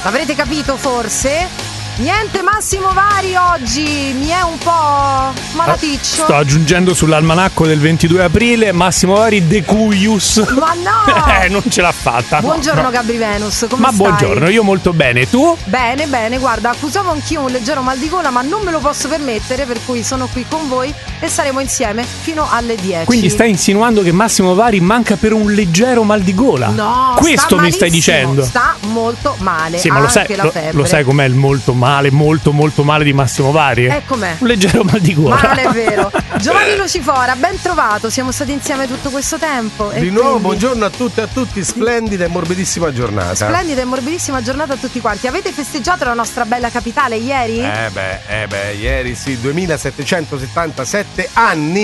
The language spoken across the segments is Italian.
L'avrete capito forse? Niente Massimo Vari oggi, mi è un po' malaticcio. Sto aggiungendo sull'almanacco del 22 aprile Massimo Vari De Cuius. Ma no! Non ce l'ha fatta. Buongiorno Gabri Venus, come Ma stai? buongiorno, io molto bene, tu? Bene, guarda, accusavo anch'io un leggero mal di gola, ma non me lo posso permettere, per cui sono qui con voi e saremo insieme fino alle 10. Quindi stai insinuando che Massimo Vari manca per un leggero mal di gola? No, questo mi stai dicendo? Sta molto male, sì, ma lo sai com'è il molto male di Massimo Vari? Com'è? Un leggero mal di gola. Ma non è vero. Giovanni Lucifora, ben trovato, siamo stati insieme tutto questo tempo. Di nuovo buongiorno a tutte e a tutti, splendida e morbidissima giornata. Splendida e morbidissima giornata a tutti quanti. Avete festeggiato la nostra bella capitale ieri? Ieri sì, 2777 anni.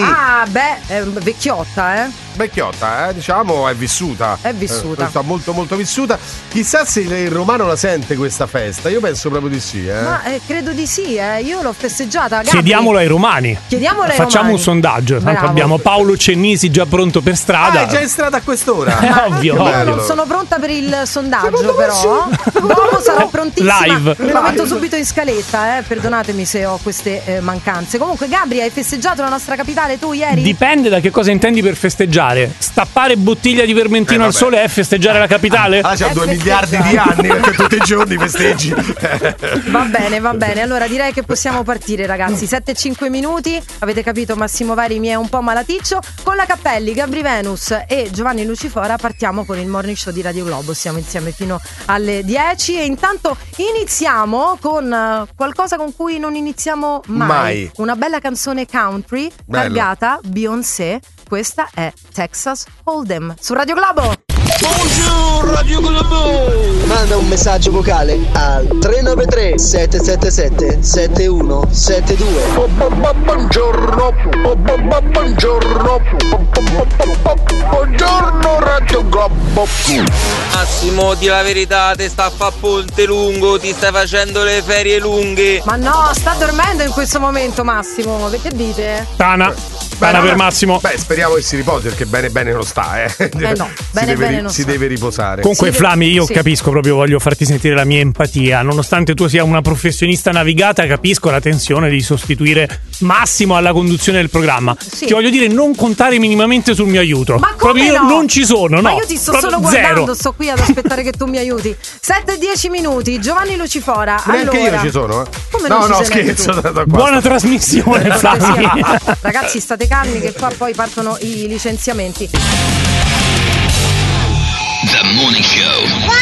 Vecchiotta, Vecchiotta, diciamo, è vissuta. Sta molto molto vissuta. Chissà se il romano la sente questa festa. Io penso proprio di sì, Ma credo di sì, io l'ho festeggiata. Gabri. Chiediamolo ai romani. Facciamo un sondaggio. Tanto abbiamo Paolo Cennisi già pronto per strada. È già in strada a quest'ora. Ovvio. Io non sono pronta per il sondaggio, però. Dopo sarò prontissima. Live. Lo metto subito in scaletta, Perdonatemi se ho queste mancanze. Comunque, Gabri, hai festeggiato la nostra capitale tu ieri? Dipende da che cosa intendi per festeggiare. Stappare bottiglia di vermentino al sole è festeggiare la capitale? C'ha 2 miliardi di anni perché tutti i giorni festeggi. Va bene. Allora direi che possiamo partire, ragazzi. 7-5 minuti. Avete capito, Massimo Vari mi è un po' malaticcio. Con la Cappelli, Gabri Venus e Giovanni Lucifora partiamo con il morning show di Radio Globo. Siamo insieme fino alle 10 e intanto iniziamo con qualcosa con cui non iniziamo mai. Una bella canzone country targata Beyoncé. Questa è Texas Hold'em su Radio Globo. Buongiorno Radio Globo. Manda un messaggio vocale al 393 777 7172. Buongiorno. Buongiorno Radio Globo. Massimo, di la verità, te sta a fa ponte lungo, ti stai facendo le ferie lunghe. Ma no, sta dormendo in questo momento Massimo, che dite? Tana per Massimo. Speriamo che si riposi perché bene non sta, no, bene non si sta. deve riposare. Comunque Flami, io capisco, proprio voglio farti sentire la mia empatia. Nonostante tu sia una professionista navigata, capisco la tensione di sostituire Massimo alla conduzione del programma. Ti voglio dire, non contare minimamente sul mio aiuto. Ma proprio io non ci sono, Ma io ti sto solo guardando, sto qui ad aspettare che tu mi aiuti. 7-10 minuti, Giovanni Lucifora. Neanche io ci sono, Come no, non ci scherzo. Buona trasmissione, Flami. Ragazzi, state calmi che qua poi partono i licenziamenti. The Morning Show.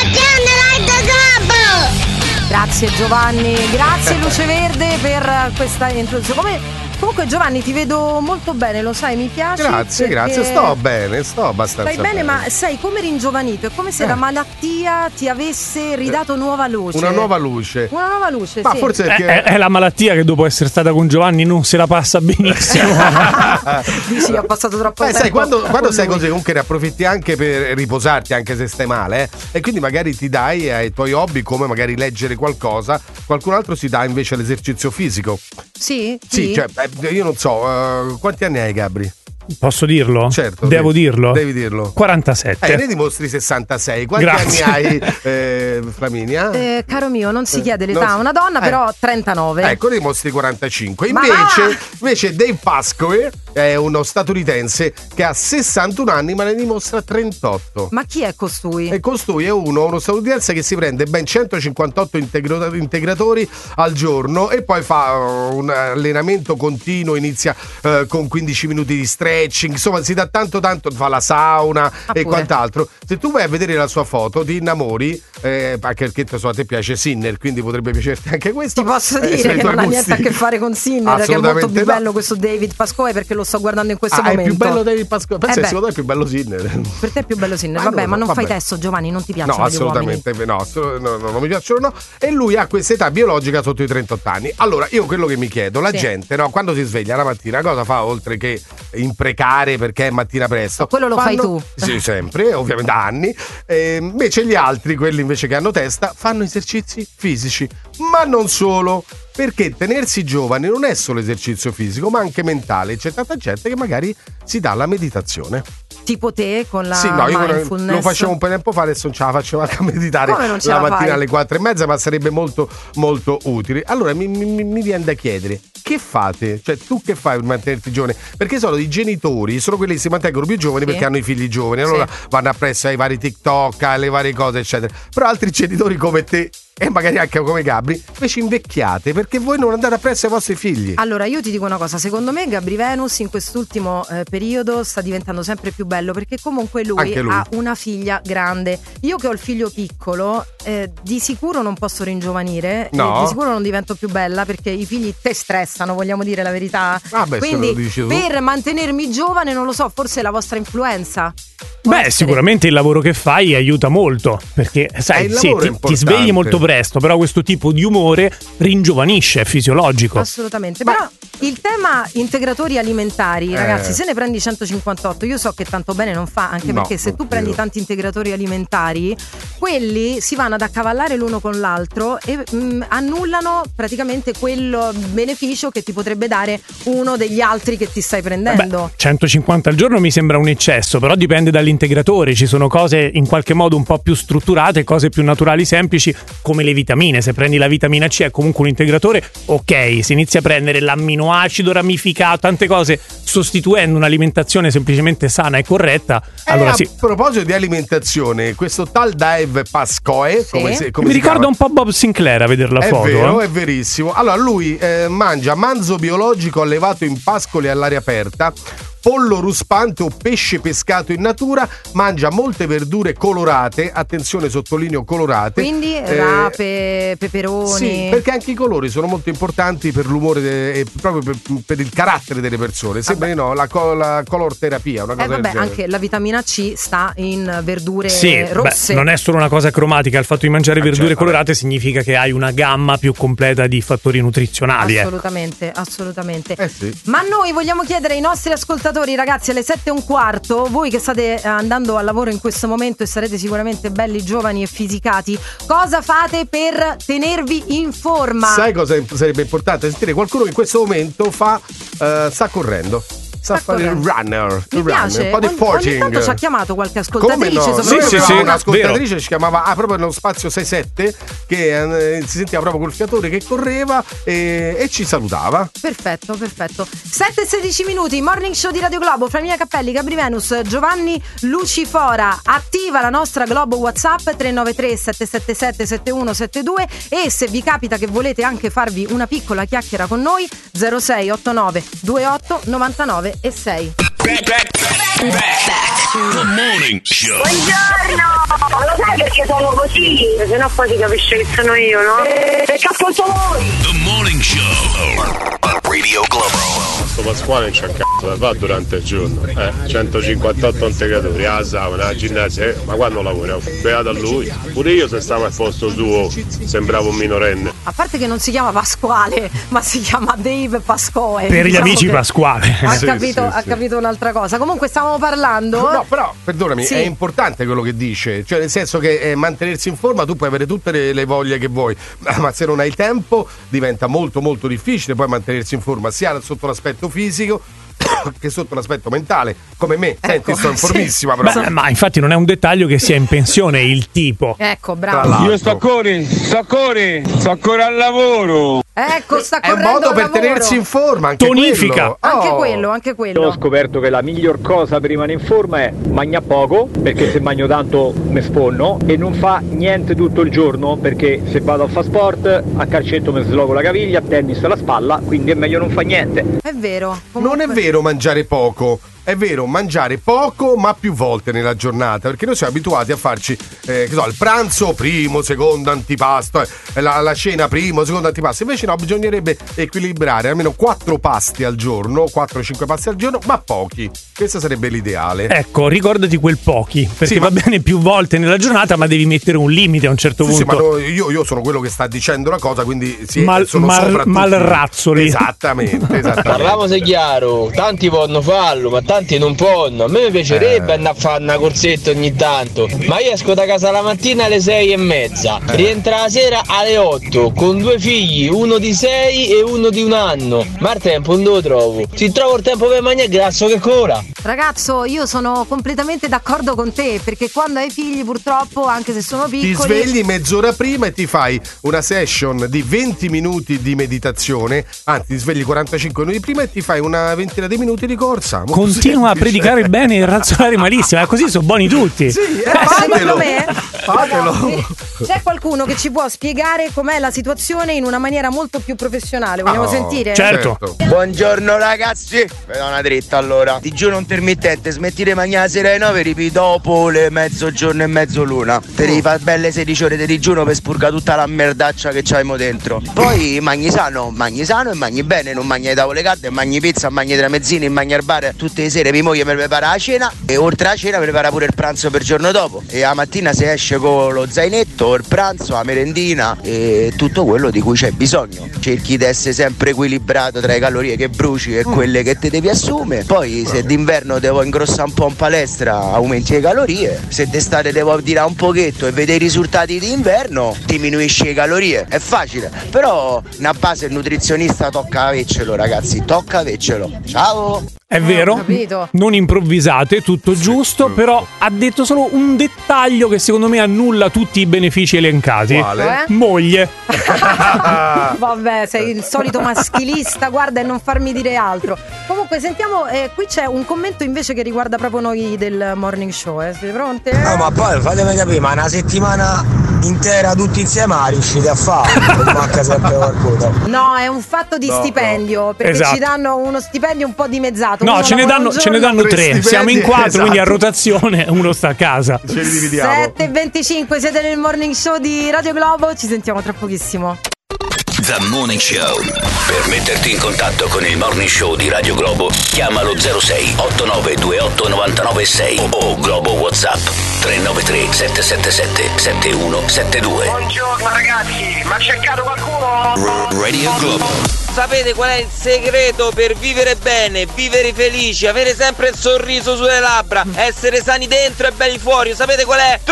Grazie Giovanni, grazie Luce Verde per questa introduzione. Comunque Giovanni ti vedo molto bene, lo sai, mi piace. Grazie, sto bene, sto abbastanza Stai bene, ma sei come ringiovanito, è come se la malattia ti avesse ridato nuova luce. Una nuova luce. Ma sì. Forse perché è la malattia che dopo essere stata con Giovanni non se la passa benissimo. Dici, ho passato troppo tempo. Sai, quando sei così comunque ne approfitti anche per riposarti, anche se stai male, e quindi magari ti dai ai tuoi hobby, come magari leggere qualcosa, qualcun altro si dà invece all'esercizio fisico. Sì, cioè, io non so, quanti anni hai, Gabri? Posso dirlo? Certo. Devo dirlo? Devi dirlo. 47. Ne dimostri 66. Quanti Grazie. anni hai, Flaminia? Caro mio, non si chiede l'età a una donna, però 39. Ecco, ne dimostri 45. Invece Dave Pascoe è uno statunitense che ha 61 anni ma ne dimostra 38. Ma chi è costui? E costui è uno statunitense che si prende ben 158 integratori al giorno e poi fa un allenamento continuo, inizia con 15 minuti di stretching, insomma si dà tanto, fa la sauna e quant'altro. Se tu vai a vedere la sua foto ti innamori, anche perché a te piace Sinner, quindi potrebbe piacerti anche questo. Ti posso dire che non ha niente a che fare con Sinner, che è molto più bello questo David Pascoe, perché lo sto guardando in questo momento. È più bello David Pascoe. Pensa secondo me è più bello Sinner. Per te è più bello Sinner, vabbè, ma non fai testo, Giovanni, non ti piacciono gli uomini? No, non mi piacciono, e lui ha questa età biologica sotto i 38 anni. Allora, io quello che mi chiedo, la gente, no, quando si sveglia la mattina, cosa fa oltre che imprecare perché è mattina presto? Quello lo fai tu. Sì, sempre, ovviamente da anni. Invece gli altri, quelli invece che hanno testa, fanno esercizi fisici, ma non solo. Perché tenersi giovani non è solo esercizio fisico, ma anche mentale. C'è tanta gente che magari si dà la meditazione. tipo te con la io mindfulness. lo facevo un po' di tempo fa, adesso non ce la faccio manco a meditare la mattina alle 4:30, ma sarebbe molto molto utile. Allora mi viene da chiedere, che fate? Cioè, tu che fai per mantenerti giovane? Perché sono i genitori, sono quelli che si mantengono più giovani perché hanno i figli giovani, allora vanno appresso ai vari TikTok, alle varie cose eccetera. Però altri genitori come te e magari anche come Gabri invece invecchiate perché voi non andate appresso ai vostri figli. Allora io ti dico una cosa, secondo me Gabri Venus in quest'ultimo periodo sta diventando sempre più bello perché comunque lui ha una figlia grande. Io che ho il figlio piccolo di sicuro non posso ringiovanire, di sicuro non divento più bella perché i figli te stressano, vogliamo dire la verità. Quindi per mantenermi giovane non lo so, forse è la vostra influenza. Sicuramente il lavoro che fai aiuta molto perché sai, ti svegli molto presto, però questo tipo di umore ringiovanisce, è fisiologico. Assolutamente. Però il tema integratori alimentari, ragazzi, se ne prendi 158, io so che tanto bene non fa, anche perché se tu prendi tanti integratori alimentari, quelli si vanno ad accavallare l'uno con l'altro e annullano praticamente quel beneficio che ti potrebbe dare uno degli altri che ti stai prendendo. 150 al giorno mi sembra un eccesso, però dipende dall'integratore, ci sono cose in qualche modo un po' più strutturate, cose più naturali, semplici, come le vitamine. Se prendi la vitamina C è comunque un integratore, ok, si inizia a prendere l'amminoacido ramificato, tante cose, sostituendo un'alimentazione semplicemente sana e corretta. Allora a proposito di alimentazione, questo tal Dave Pascoe, come mi ricorda un po' Bob Sinclair a vedere la foto. È vero, è verissimo. Allora lui mangia manzo biologico allevato in pascoli all'aria aperta, pollo ruspante o pesce pescato in natura, mangia molte verdure colorate, attenzione, sottolineo colorate. Quindi rape, peperoni. Sì, perché anche i colori sono molto importanti per l'umore e proprio per il carattere delle persone. Sembra la color terapia, una cosa del genere. Anche la vitamina C sta in verdure rosse. Non è solo una cosa cromatica, il fatto di mangiare verdure colorate significa che hai una gamma più completa di fattori nutrizionali. Assolutamente. Sì. Ma noi vogliamo chiedere ai nostri ascoltatori, ragazzi, alle 7:15, voi che state andando al lavoro in questo momento e sarete sicuramente belli, giovani e fisicati, cosa fate per tenervi in forma? Sai cosa sarebbe importante? Sentire qualcuno che in questo momento sta correndo. Sa fare il runner. Mi piace. Un po' di forging. Ogni tanto ci ha chiamato qualche ascoltatrice. Come no? Sì, un'ascoltatrice vero. ci chiamava proprio nello spazio 6-7 che si sentiva proprio col fiatore che correva e ci salutava. Perfetto. 7:16 minuti, morning show di Radio Globo, Flaminia Cappelli, Gabri Venus, Giovanni Lucifora. Attiva la nostra Globo WhatsApp 393 777 7172 e se vi capita che volete anche farvi una piccola chiacchiera con noi 0689 28 99 e 6. The morning show. Buongiorno! Lo sai perché sono così? Se no poi si capisce che sono io, no? Perché ascolto voi! The morning show. Radio Globo. Sto Pasquale non c'ha cazzo da fare durante il giorno. 158 integratori, alla sauna, alla ginnastica, ma quando lavora? Beato a lui. Pure io se stavo al posto suo sembravo un minorenne. A parte che non si chiama Pasquale, ma si chiama Dave Pascoe. Per gli amici Pasquale. Ha capito un'altra cosa. Comunque stavamo parlando. No, però perdonami, è importante quello che dice. Cioè, nel senso che mantenersi in forma, tu puoi avere tutte le voglie che vuoi, ma se non hai tempo diventa molto molto difficile poi mantenersi in forma, sia sotto l'aspetto fisico che sotto l'aspetto mentale, come me. Senti, sto in formissima proprio. Ma infatti non è un dettaglio che sia in pensione il tipo. Ecco, bravo. Io sto ancora al lavoro. Ecco, sta è un correndo modo per al lavoro. tenersi in forma, anche Tonifica. Anche quello. Ho scoperto che la miglior cosa per rimanere in forma è mangiare poco, perché se mangio tanto mi sfonno, e non fa niente tutto il giorno, perché se vado a fare sport a calcetto mi slogo la caviglia, a tennis la spalla, quindi è meglio non fa niente. È vero. Non è vero mangiare poco. È vero, mangiare poco ma più volte nella giornata, perché noi siamo abituati a farci il pranzo primo, secondo antipasto, la cena primo, secondo antipasto. Invece no, bisognerebbe equilibrare almeno 4 pasti al giorno, 4-5 pasti al giorno, ma pochi. Questo sarebbe l'ideale. Ecco, ricordati quel pochi, perché va bene più volte nella giornata, ma devi mettere un limite a un certo punto. Sì, ma io sono quello che sta dicendo la cosa, quindi sono sopra tutti. Malrazzoli. Esattamente. Parliamoci chiaro, tanti possono farlo, ma tanti tanti non possono. A me mi piacerebbe andare a fare una corsetta ogni tanto, ma io esco da casa la mattina alle 6:30, rientra la sera alle 8 con 2 figli, uno di 6 e uno di 1 anno. Ma il tempo non lo trovo. Si trova il tempo per mangiare, grasso che cola. Ragazzo, io sono completamente d'accordo con te, perché quando hai figli purtroppo, anche se sono piccoli, ti svegli mezz'ora prima e ti fai una session di 20 minuti di meditazione, anzi ti svegli 45 minuti prima e ti fai una ventina di minuti di corsa. Continua a predicare il bene e il razzolare malissimo, così sono buoni tutti. Sì, secondo me fatelo. c'è qualcuno che ci può spiegare com'è la situazione in una maniera molto più professionale. Vogliamo sentire? Certo. Buongiorno ragazzi, mi do una dritta allora. Digiuno intermittente, smetti di mangiare la sera ai 9, ripi dopo le mezzogiorno e mezzoluna. Te devi fare belle 16 ore di digiuno per spurgare tutta la merdaccia che c'hai dentro. Poi mangi sano e mangi bene, non mangi le tavole calde, mangi pizza, mangi tramezzini, mangi al bar. Tutte le sere mia moglie mi prepara la cena e oltre alla cena prepara pure il pranzo per il giorno dopo. E la mattina si esce con lo zainetto, il pranzo, la merendina e tutto quello di cui c'è bisogno. Cerchi di essere sempre equilibrato tra le calorie che bruci e quelle che te devi assumere. Poi se d'inverno devo ingrossare un po' in palestra aumenti le calorie, se d'estate devo tirare un pochetto e vedere i risultati d'inverno diminuisci le calorie. È facile, però una base il nutrizionista tocca avercelo, ragazzi, tocca avercelo. Ciao! È vero, non improvvisate, tutto giusto, però ha detto solo un dettaglio che secondo me annulla tutti i benefici elencati. Quale? Moglie. Vabbè, sei il solito maschilista, guarda, e non farmi dire altro. Comunque sentiamo, qui c'è un commento invece che riguarda proprio noi del morning show. Siete pronte? No, ma poi fatemi capire, ma una settimana intera tutti insieme la riuscite a fare? Manca sempre qualcuno. No, è un fatto di stipendio, perché ci danno uno stipendio un po' dimezzato. No, ce ne danno 3. Siamo in 4, quindi a rotazione uno sta a casa. Ce li dividiamo. 7:25, siete nel morning show di Radio Globo, ci sentiamo tra pochissimo. The Morning Show. Per metterti in contatto con il Morning Show di Radio Globo, chiamalo 06 89 28 99 6 o Globo WhatsApp 393 777 7172. Buongiorno ragazzi, ma c'è cercato qualcuno? Radio Globo. Sapete qual è il segreto per vivere bene, vivere felici, avere sempre il sorriso sulle labbra, essere sani dentro e belli fuori? Sapete qual è?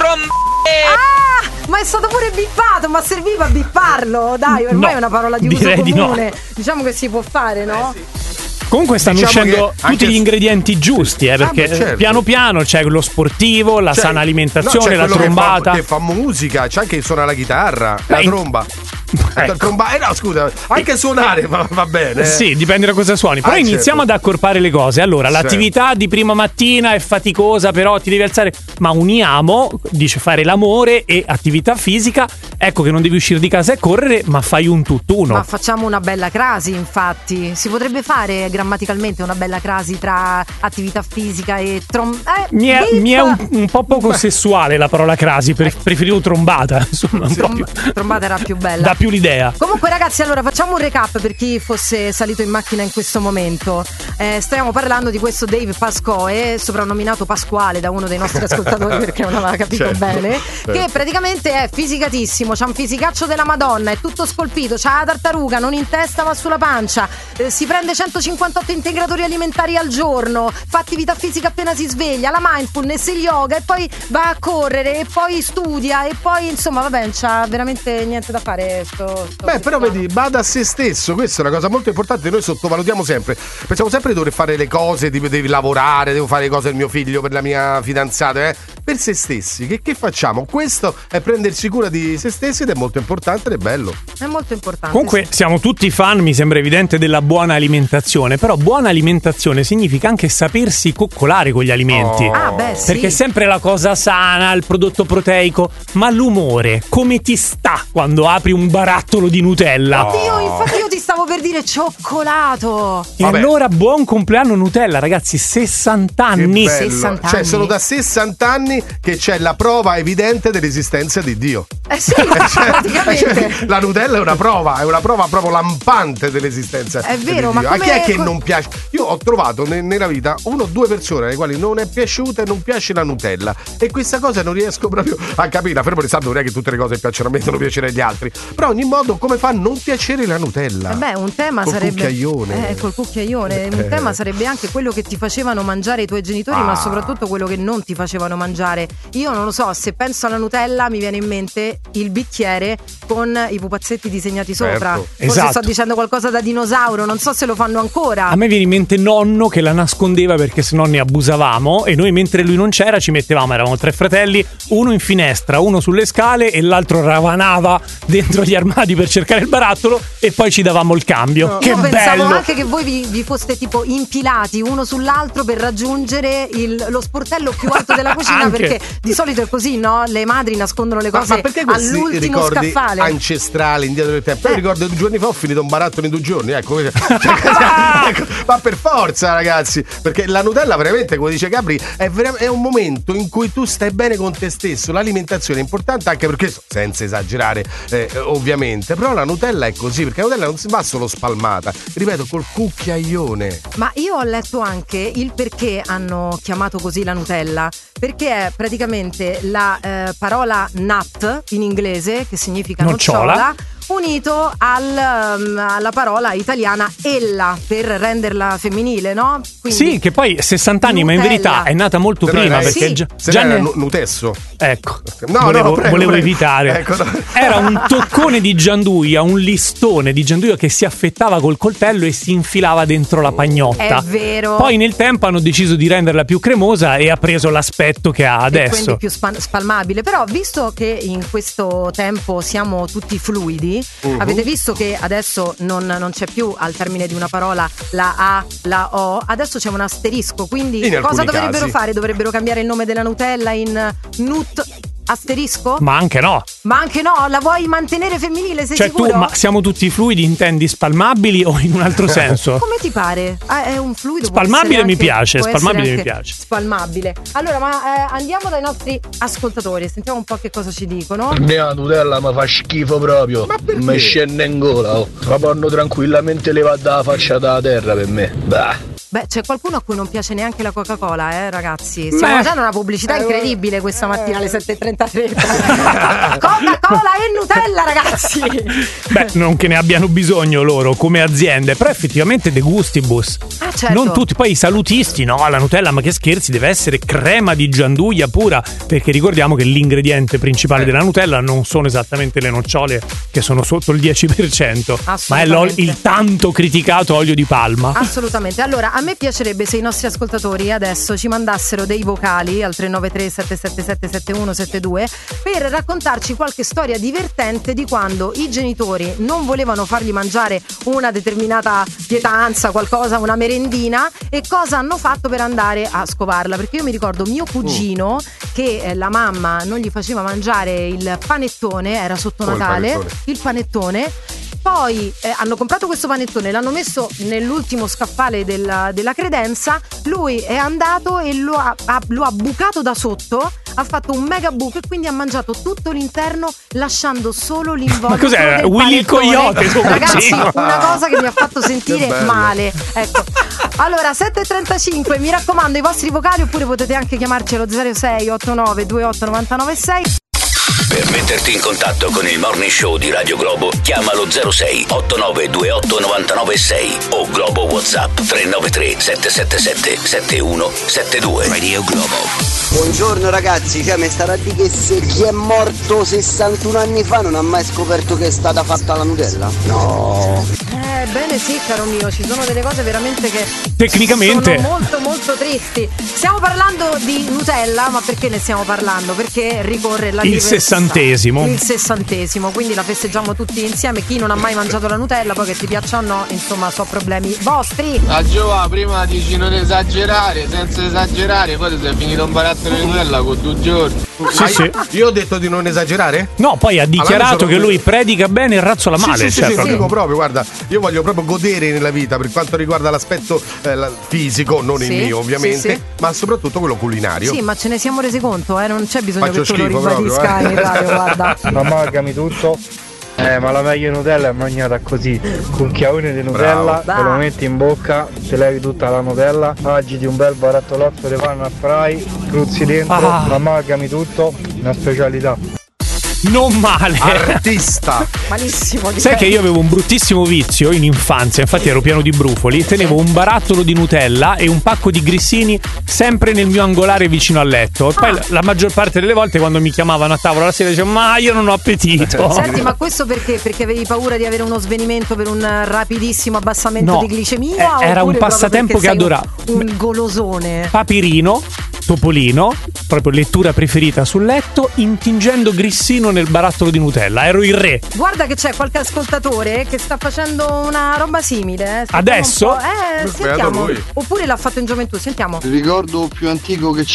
Ah, ma è stato pure bippato, ma serviva a bipparlo? Dai, ormai è una parola di uso comune. Diciamo che si può fare, no? Sì. Comunque stanno uscendo tutti gli ingredienti giusti, perché piano piano c'è lo sportivo, la sana alimentazione, la trombata. Che fa musica, c'è anche chi suona la chitarra, la tromba. No, scusa, anche suonare va bene. Sì, dipende da cosa suoni. Però iniziamo ad accorpare le cose. Allora, l'attività di prima mattina è faticosa, però ti devi alzare. Ma uniamo, dice, fare l'amore e attività fisica. Ecco che non devi uscire di casa e correre, ma fai un tutt'uno. Ma facciamo una bella crasi, infatti. Si potrebbe fare grammaticalmente una bella crasi tra attività fisica e mi è un po' poco sessuale la parola crasi, preferivo trombata. Insomma, trombata era più bella. Da più l'idea. Comunque ragazzi, allora facciamo un recap per chi fosse salito in macchina in questo momento. Stiamo parlando di questo Dave Pascoe, soprannominato Pasquale da uno dei nostri ascoltatori perché non aveva capito bene, che praticamente è fisicatissimo, c'ha un fisicaccio della Madonna, è tutto scolpito, c'ha la tartaruga, non in testa ma sulla pancia, si prende 158 integratori alimentari al giorno, fa attività fisica appena si sveglia, la mindfulness, il yoga e poi va a correre e poi studia e poi insomma vabbè, non c'ha veramente niente da fare. Però vedi, bada a se stesso, questa è una cosa molto importante. Noi sottovalutiamo sempre, pensiamo sempre di dover fare le cose, devi lavorare, devo fare le cose del mio figlio, per la mia fidanzata, per se stessi. Che facciamo? Questo è prendersi cura di se stessi ed è molto importante ed è bello. È molto importante. Comunque siamo tutti fan, mi sembra evidente, della buona alimentazione, però buona alimentazione significa anche sapersi coccolare con gli alimenti. Sì. Perché è sempre la cosa sana, il prodotto proteico, ma l'umore, come ti sta quando apri un barattolo di Nutella? Infatti io ti stavo per dire cioccolato. E allora buon compleanno Nutella, ragazzi, 60 anni. 60 cioè anni. sono da 60 anni che c'è la prova evidente dell'esistenza di Dio. Sì, praticamente. La Nutella è una prova proprio lampante dell'esistenza. È vero, di Dio. ma come... A chi è che non piace? Io ho trovato nella vita 1 o 2 persone alle quali non è piaciuta e non piace la Nutella, e questa cosa non riesco proprio a capire. Fermo restando, non è che tutte le cose piacciono a me, devono piacere agli altri, però ogni modo come fa a non piacere la Nutella? un tema col sarebbe cucchiaione. Col cucchiaione. Un tema sarebbe anche quello che ti facevano mangiare i tuoi genitori, ma soprattutto quello che non ti facevano mangiare. Io non lo so, se penso alla Nutella mi viene in mente il bicchiere con i pupazzetti disegnati sopra. Forse esatto. sto dicendo qualcosa da dinosauro, non so se lo fanno ancora. A me viene in mente nonno che la nascondeva perché sennò ne abusavamo, e noi mentre lui non c'era ci mettevamo, eravamo 3 fratelli, uno in finestra, uno sulle scale e l'altro ravanava dentro gli armadi per cercare il barattolo, e poi ci davamo il cambio. Che Io pensavo bello! anche che voi vi foste tipo impilati uno sull'altro per raggiungere lo sportello più alto della cucina, perché di solito è così, no? Le madri nascondono le cose ma perché questi all'ultimo ricordi scaffale ancestrali indietro del tempo? Io ricordo 2 giorni fa ho finito un barattolo in 2 giorni, ecco. Ma per forza, ragazzi, perché la Nutella veramente, come dice Gabri, è un momento in cui tu stai bene con te stesso. L'alimentazione è importante anche perché, senza esagerare ovviamente, però la Nutella è così, perché la Nutella non si va solo spalmata, ripeto, col cucchiaione. Ma io ho letto anche il perché hanno chiamato così la Nutella, perché è praticamente la parola nut in inglese, che significa nocciola, unito alla parola italiana ella, per renderla femminile, no? Quindi, sì, che poi 60 anni, Nutella. ma in verità è nata molto prima, perché già era Nutesso. Ecco, prego, volevo evitare. Ecco, no. Era un toccone di gianduia, un listone di gianduia che si affettava col coltello e si infilava dentro la pagnotta. È vero. Poi nel tempo hanno deciso di renderla più cremosa e ha preso l'aspetto che ha adesso. E quindi più spalmabile. Però visto che in questo tempo siamo tutti fluidi, avete visto che adesso non c'è più al termine di una parola la A, la O, adesso c'è un asterisco, quindi cosa dovrebbero fare? Dovrebbero cambiare il nome della Nutella in Nut asterisco? Ma anche no. Ma anche no? La vuoi mantenere femminile, sei sicuro? Tu, ma siamo tutti fluidi, intendi spalmabili o in un altro senso? Come ti pare? È un fluido. Spalmabile mi piace, spalmabile mi piace. Spalmabile. Allora, ma andiamo dai nostri ascoltatori, sentiamo un po' che cosa ci dicono. La Nutella mi fa schifo proprio. Ma perché? Mi scende in gola, oh. Ma fanno tranquillamente levare dalla faccia dalla terra per me. Bah. Beh, c'è qualcuno a cui non piace neanche la Coca-Cola, ragazzi. Stiamo facendo una pubblicità incredibile questa mattina alle 7:33. Coca-Cola e Nutella, ragazzi. Beh, non che ne abbiano bisogno loro come aziende, però effettivamente de gustibus. Certo. Non tutti, poi i salutisti, no, la Nutella, ma che scherzi, deve essere crema di gianduia pura, perché ricordiamo che l'ingrediente principale della Nutella non sono esattamente le nocciole, che sono sotto il 10%, ma è il tanto criticato olio di palma. Assolutamente. Allora, a me piacerebbe se i nostri ascoltatori adesso ci mandassero dei vocali al 393 777 7172 per raccontarci qualche storia divertente di quando i genitori non volevano fargli mangiare una determinata pietanza, qualcosa, una merendina, e cosa hanno fatto per andare a scovarla. Perché io mi ricordo mio cugino che la mamma non gli faceva mangiare il panettone, era sotto Natale, il panettone. Poi hanno comprato questo panettone, l'hanno messo nell'ultimo scaffale della credenza, lui è andato e lo ha bucato da sotto, ha fatto un mega buco e quindi ha mangiato tutto l'interno lasciando solo l'involucro. Ma cos'è? del Willy il coyote? Ragazzi, una cosa che mi ha fatto sentire male. Ecco. Allora, 7:35, mi raccomando i vostri vocali, oppure potete anche chiamarci allo 06 89 28 99 6. Per metterti in contatto con il Morning Show di Radio Globo, chiamalo 06 89 28 99 6 o Globo WhatsApp 393 777 7172. Radio Globo. Buongiorno ragazzi, cioè mi starà a dire che se chi è morto 61 anni fa non ha mai scoperto che è stata fatta la Nutella? No. Bene sì, caro mio, ci sono delle cose veramente che tecnicamente sono molto molto tristi. Stiamo parlando di Nutella, ma perché ne stiamo parlando? Perché ricorre il 60°. Il 60°, quindi la festeggiamo tutti insieme. Chi non ha mai mangiato la Nutella, poi che ti piaccia o no, insomma, so problemi vostri. A Giova, prima dici non esagerare, senza esagerare, poi ti sei finito un barattolo di Nutella con 2 giorni. Sì. Io ho detto di non esagerare? No, poi ha dichiarato che lui predica bene e razzola male. Sì, proprio, guarda, io voglio proprio godere nella vita per quanto riguarda l'aspetto fisico, non il mio ovviamente, ma soprattutto quello culinario. Sì, ma ce ne siamo resi conto, non c'è bisogno che tu lo ribadisca in radio, guarda. Amalgami tutto. Ma la meglio Nutella è mangiata così, con chiaone di Nutella, te lo metti in bocca, te levi tutta la Nutella, agiti un bel barattolotto di panna a fry, cruzzi dentro, amalgami tutto, una specialità. Non male. Artista. Malissimo. Sai che io avevo un bruttissimo vizio in infanzia, infatti ero pieno di brufoli. Tenevo un barattolo di Nutella e un pacco di grissini sempre nel mio angolare vicino al letto. E poi la maggior parte delle volte quando mi chiamavano a tavola la sera dicevo ma io non ho appetito. Senti, ma questo perché? Perché avevi paura di avere uno svenimento per un rapidissimo abbassamento di glicemia? Era un passatempo che adoravo. Un golosone. Papirino, Topolino, proprio lettura preferita sul letto, intingendo grissino nel barattolo di Nutella. Ero il re. Guarda che c'è qualche ascoltatore che sta facendo una roba simile. Adesso? Sentiamo. Oppure l'ha fatto in gioventù, sentiamo. Il ricordo più antico che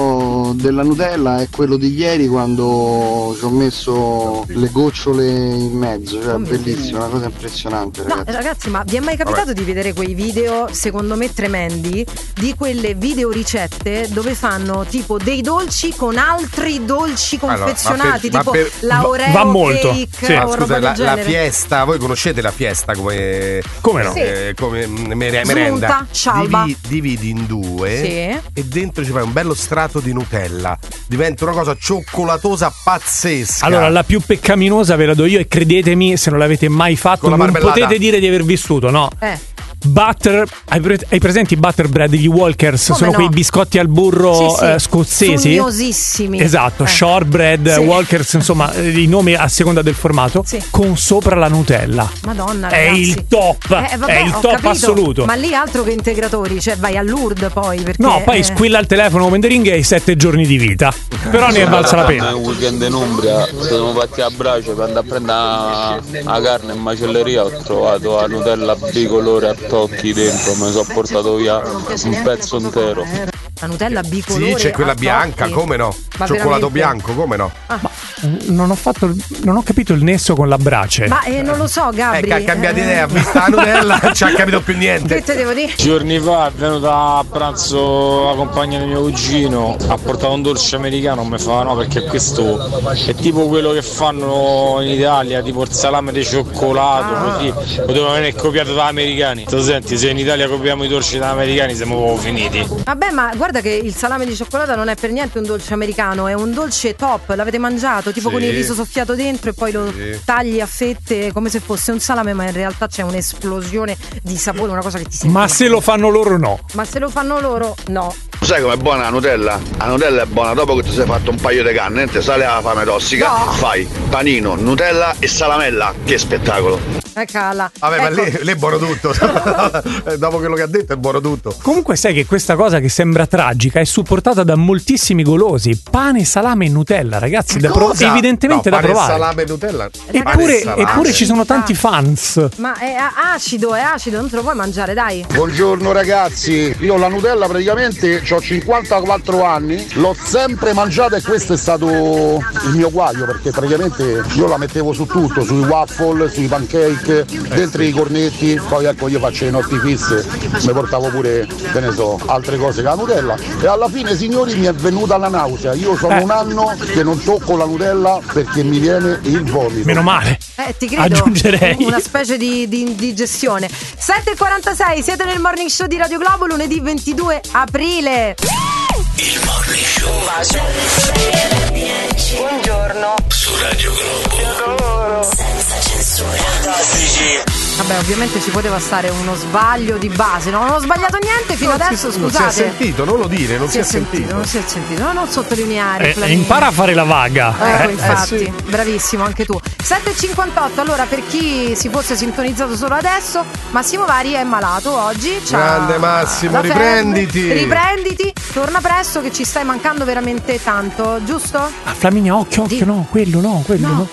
ho della Nutella è quello di ieri, quando ci ho messo le gocciole in mezzo. Cioè, bellissimo, una cosa impressionante, ragazzi. No, ragazzi, ma vi è mai capitato di vedere quei video, secondo me tremendi, di quelle video ricette dove fanno tipo dei dolci con altri dolci confezionati, tipo l'Oreo va molto. cake, Sì. o Scusa, roba del la genere. fiesta, voi conoscete la fiesta come no? Sì. Come merenda. scialba. Dividi in due Sì. e dentro ci fai un bello strato di Nutella. Diventa una cosa cioccolatosa pazzesca. Allora, la più peccaminosa ve la do io e credetemi, se non l'avete mai fatto Con la non marmellata. potete dire di aver vissuto, no? Butter, hai presenti i butter bread, gli Walkers? Come sono no? quei biscotti al burro scozzesi. Sognosissimi. Esatto, shortbread, Sì. Walkers, insomma, i nomi a seconda del formato, con sopra la Nutella. Madonna, È ragazzi. il top, Vabbè, è il ho top capito, assoluto. Ma lì altro che integratori, cioè vai a Lourdes poi perché No, poi squilla il telefono come Mendering e hai 7 giorni di vita. Però ne è valsa la pena. Un weekend in Umbria, siamo fatti a braccio per andare a prendere la carne in macelleria. Ho trovato la Nutella bicolore a tocchi dentro, me ne sono portato via un pezzo intero. La Nutella bicolore. Sì, c'è quella a bianca, tocchi. come no? Ma Cioccolato veramente? bianco, come no? Non ho capito il nesso con la brace. Ma non lo so, Gabri. Che ha cambiato idea, ha visto la Nutella, non ci ha capito più niente. Che te devo dire? Giorni fa è venuta a pranzo la compagna di mio cugino, ha portato un dolce americano, mi fa no perché questo è tipo quello che fanno in Italia, tipo il salame di cioccolato, così poteva venire copiato da americani. Tu senti, se in Italia copiamo i dolci da americani siamo proprio finiti. Vabbè, ma guarda che il salame di cioccolata non è per niente un dolce americano, è un dolce top, l'avete mangiato, tipo Sì. con il riso soffiato dentro e poi lo Sì. tagli a fette come se fosse un salame, ma in realtà c'è un'esplosione di sapore, una cosa che ti senti. Ma se lo fanno loro no. Ma se lo fanno loro, no. Sai com'è buona la Nutella? La Nutella è buona dopo che ti sei fatto un paio di canne, te sale la fame tossica, fai panino, Nutella e salamella. Che spettacolo! Cala. Vabbè, Ecco. ma lì è buono tutto. Dopo quello che ha detto è buono tutto. Comunque sai che questa cosa che sembra tragica è supportata da moltissimi golosi. Pane, salame e Nutella, ragazzi, evidentemente no, da pane, provare. salame e Nutella. Eppure ci sono tanti fans. Ma è acido, non te lo puoi mangiare, dai. Buongiorno ragazzi, io la Nutella praticamente ho 54 anni, l'ho sempre mangiata e questo è stato il mio guaio, perché praticamente io la mettevo su tutto, sui waffle, sui pancake, dentro i cornetti, poi ecco io faccio le notti fisse, mi portavo pure, che ne so, altre cose che la Nutella e alla fine signori mi è venuta la nausea, io sono un anno che non tocco la Nutella perché mi viene il vomito. Meno male. Ti credo. Aggiungerei. Una specie di indigestione. 7:46, siete nel Morning Show di Radio Globo, lunedì 22 aprile. Il Morning Show. Buongiorno. Su Radio Globo. Senza censura. Vabbè, ovviamente ci poteva stare uno sbaglio di base, no? Non ho sbagliato niente fino adesso, Non scusate. si è sentito, non lo dire, non si è sentito. Non si è sentito, non sottolineare. Flavio. Impara a fare la vaga. Infatti, sì. bravissimo anche tu. 7:58, allora per chi si fosse sintonizzato solo adesso, Massimo Vari è malato oggi. Grande Massimo, la febbre. riprenditi. Riprenditi, torna presto che ci stai mancando veramente tanto, giusto? Ah, Flaminia, occhio, no, quello no.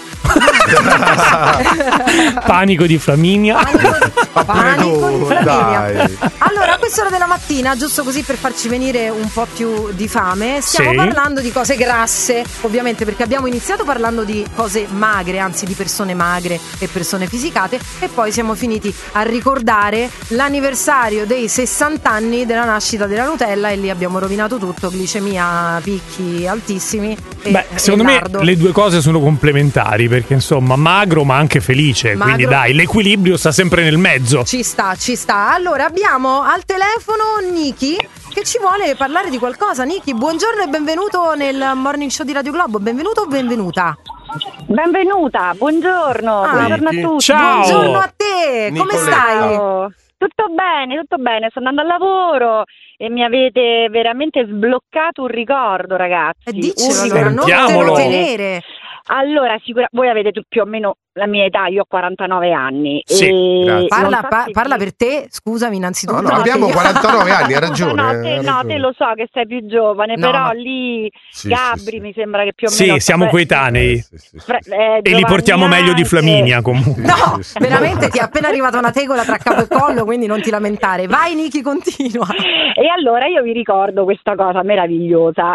Panico di Flaminia. Panico di Flaminia. dai. Allora, a quest'ora della mattina, giusto così per farci venire un po' più di fame, stiamo Sì. parlando di cose grasse, ovviamente, perché abbiamo iniziato parlando di cose magre, anzi di persone magre e persone fisicate, e poi siamo finiti a ricordare l'anniversario dei 60 anni della nascita della Nutella e lì abbiamo rovinato tutto, glicemia, picchi altissimi e, Beh, secondo e me lardo. le due cose sono complementari, perché insomma magro ma anche felice, Magro. quindi dai, l'equilibrio sta sempre nel mezzo. Ci sta. Allora, abbiamo al telefono Niki che ci vuole parlare di qualcosa. Niki, buongiorno e benvenuto nel Morning Show di Radio Globo. Benvenuto o benvenuta? Benvenuta, buongiorno, buongiorno a tutti. Ciao. Buongiorno a te, come stai? Tutto bene, sto andando al lavoro e mi avete veramente sbloccato un ricordo, ragazzi. Dicelo allora, non te lo tenere. Allora, voi avete più o meno la mia età, io ho 49 anni. Sì, e parla per te, scusami innanzitutto. No, abbiamo 49 anni, hai ragione. No, te lo so che sei più giovane, No, però ma- lì Sì, Gabri mi sembra che più o meno... Sì, siamo coetanei. E li Giovanni portiamo meglio di anche. Flaminia comunque. No, veramente ti è appena arrivata una tegola tra capo e collo, quindi non ti lamentare. Vai Niki, continua. E allora io vi ricordo questa cosa meravigliosa,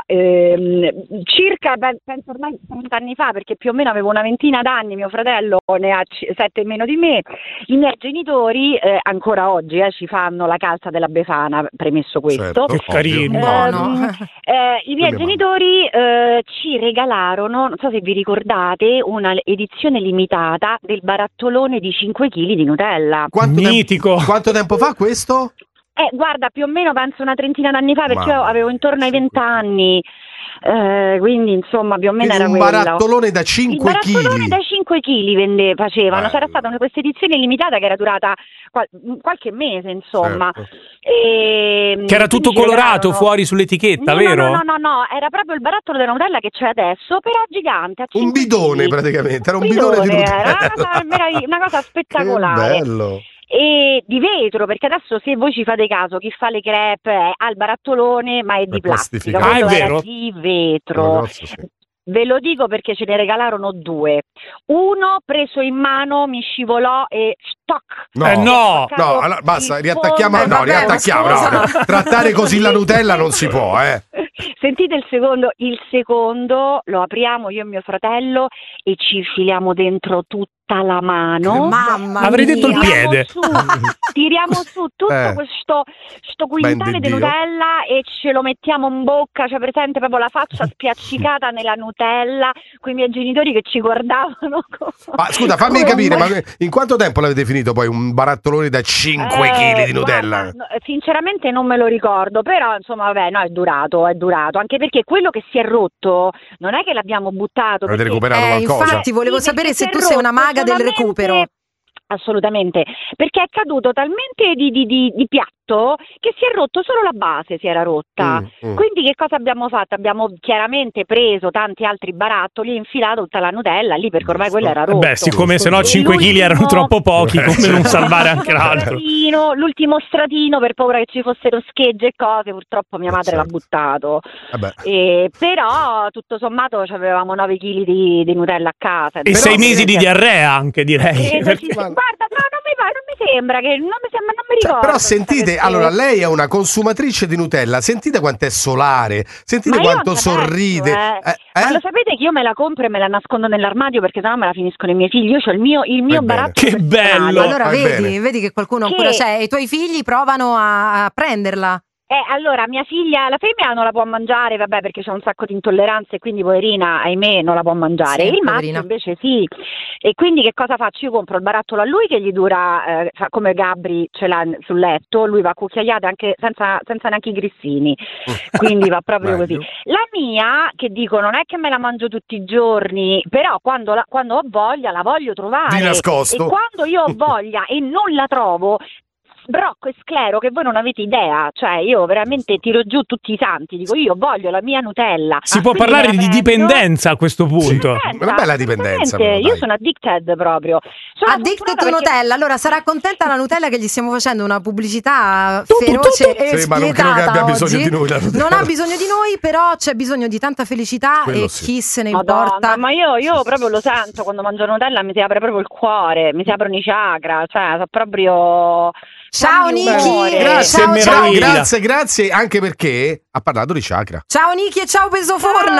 circa penso ormai 30 anni fa, perché più o meno avevo una ventina d'anni, mio fratello ne ha 7 meno di me, i miei genitori ancora oggi ci fanno la calza della Befana, premesso questo. Certo, Che carino. I miei genitori ci regalarono, non so se vi ricordate, una edizione limitata del barattolone di 5 kg di Nutella. Mitico. Quanto tempo fa questo? Guarda, più o meno penso una trentina d'anni fa, perché Mamma io avevo intorno ai 20 anni, quindi insomma più o meno era un quello. barattolone da 5 Il barattolone kg. da 5 kg facevano, c'era stata questa edizione limitata che era durata qualche mese, insomma. Certo. E, Che era tutto quindi ci colorato regalarono- fuori sull'etichetta, No, vero? no, era proprio il barattolo della Nutella che c'è adesso, però gigante. a Un 5 bidone kg. praticamente, era un bidone di Nutella. Era una cosa spettacolare. Che bello. E di vetro, perché adesso se voi ci fate caso, chi fa le crepe ha il barattolone ma è di plastica. plastificato. Quello Ah, è era vero? di vetro. Ve lo dico perché ce ne regalarono 2. Uno preso in mano mi scivolò e stock. No, allora, basta, riattacchiamo. No. Trattare così la Nutella non si può, Sentite il secondo. Il secondo lo apriamo io e mio fratello e ci infiliamo dentro tutta la mano. Mamma Avrei detto il piede. Tiriamo su tutto questo quintale di Nutella e ce lo mettiamo in bocca, cioè presente proprio la faccia spiaccicata nella Nutella, con i miei genitori che ci guardavano. Ma scusa, fammi capire, ma in quanto tempo l'avete finito poi un barattolone da 5 kg di Nutella? Guarda, sinceramente non me lo ricordo, però insomma vabbè, no, è durato, anche perché quello che si è rotto non è che l'abbiamo buttato. Avete perché- recuperato qualcosa? Infatti volevo sapere se si è tu sei una rotto maga del solamente- recupero. Assolutamente, perché è caduto talmente di piatto che si è rotto, solo la base si era rotta. Quindi che cosa abbiamo fatto? Abbiamo chiaramente preso tanti altri barattoli e infilato tutta la Nutella lì, perché ormai quello era rotto. Beh, siccome se no 5 kg erano troppo pochi, come non salvare anche l'altro. L'ultimo stratino, per paura che ci fossero schegge e cose, purtroppo mia madre l'ha buttato. Però tutto sommato avevamo 9 kg di Nutella a casa. E 6 mesi di diarrea anche, direi. Guarda, no, non mi sembra che non mi ricordo. Però sentite, allora lei è una consumatrice di Nutella, sentite quanto è solare, sentite quanto sorride. Ma lo sapete che io me la compro e me la nascondo nell'armadio perché sennò me la finiscono i miei figli. Io ho il mio barattolo. Che bello! Allora vedi che qualcuno ancora c'è e i tuoi figli provano a prenderla. Allora, mia figlia, la femmina non la può mangiare, vabbè, perché c'è un sacco di intolleranze e quindi poverina, ahimè, non la può mangiare. Sì, il maschio poverina. invece sì. E quindi che cosa faccio? Io compro il barattolo a lui che gli dura, come Gabri ce l'ha sul letto, lui va a cucchiaiate anche senza neanche i grissini, quindi va proprio così. La mia, che dico, non è che me la mangio tutti i giorni, però quando ho voglia la voglio trovare. Di nascosto. E quando io ho voglia e non la trovo, sbrocco e sclero che voi non avete idea, cioè io veramente tiro giù tutti i santi, dico io voglio la mia Nutella. Si può Quindi parlare me la di prendo. dipendenza a questo punto. Una bella dipendenza. Assolutamente, io sono addicted proprio. Addicted to Nutella, allora sarà contenta la Nutella che gli stiamo facendo una pubblicità feroce e Sì, ma non credo che spietata abbia bisogno oggi. di noi la Nutella. Non ha bisogno di noi, però c'è bisogno di tanta felicità Quello e sì. chi se ne Madonna, importa. ma io proprio lo sento quando mangio Nutella, mi si apre proprio il cuore, mi si aprono i chakra, cioè sono proprio... Ciao Niki, Grazie, anche perché ha parlato di chakra. Ciao Niki e ciao Peso Forno.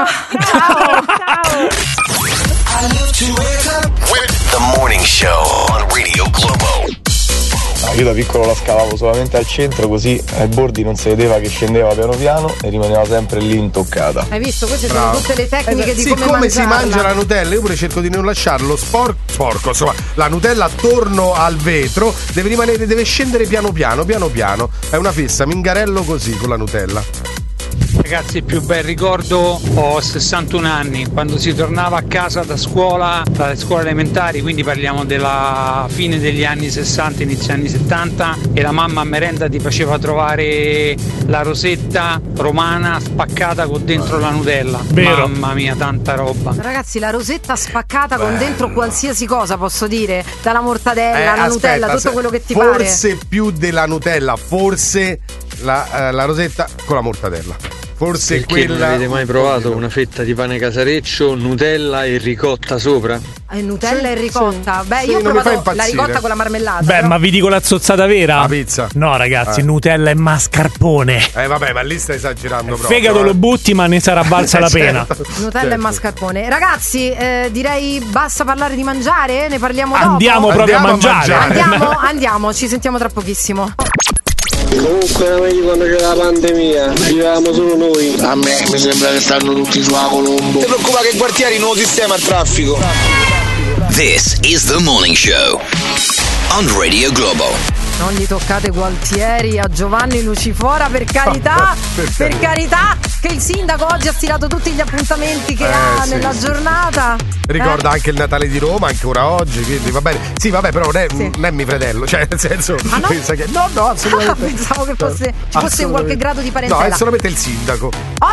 The Morning Show on Radio Globo. Io da piccolo la scavavo solamente al centro, così ai bordi non si vedeva che scendeva piano piano e rimaneva sempre lì intoccata. Hai visto? Queste Bravo. sono tutte le tecniche di Sì, come si mangia la Nutella. Io pure cerco di non lasciarlo sporco, insomma, la Nutella attorno al vetro deve scendere piano piano. È una fessa, mingarello così con la Nutella. Ragazzi, il più bel ricordo, ho 61 anni, quando si tornava a casa da scuola, dalle scuole elementari, quindi parliamo della fine degli anni 60, inizio anni 70, e la mamma a merenda ti faceva trovare la rosetta romana spaccata con dentro la Nutella. Vero. Mamma mia, tanta roba. Ragazzi, la rosetta spaccata con dentro qualsiasi cosa, posso dire, dalla mortadella alla Nutella, tutto quello che ti pare. Forse più della Nutella, forse la rosetta con la mortadella. Forse perché quella. non avete mai provato una fetta di pane casareccio, Nutella e ricotta sopra? Nutella e ricotta. Beh, sì, io ho non mi fa provato la impazzire. ricotta con la marmellata. Beh, però. ma vi dico la zozzata vera? La pizza. No, ragazzi, Nutella e mascarpone. Vabbè, ma lì stai esagerando proprio. Fegato lo butti, ma ne sarà valsa la pena. Nutella e mascarpone. Ragazzi, direi basta parlare di mangiare, ne parliamo dopo. Andiamo proprio a mangiare. Andiamo, ci sentiamo tra pochissimo. Comunque era meglio quando c'era la pandemia, vivevamo solo noi. A me mi sembra che stanno tutti sulla Colombo. Non ti preoccupare che i quartieri non sistema il traffico. This is the morning show on Radio Globo. Non gli toccate Gualtieri a Giovanni Lucifora, per carità, per carità, che il sindaco oggi ha stilato tutti gli appuntamenti che ha nella giornata. Ricorda anche il Natale di Roma, ancora oggi, quindi va bene. Sì, vabbè, però non è mio fratello, cioè nel senso pensa che no, assolutamente. Pensavo che ci fosse qualche grado di parentela. No, è solamente il sindaco.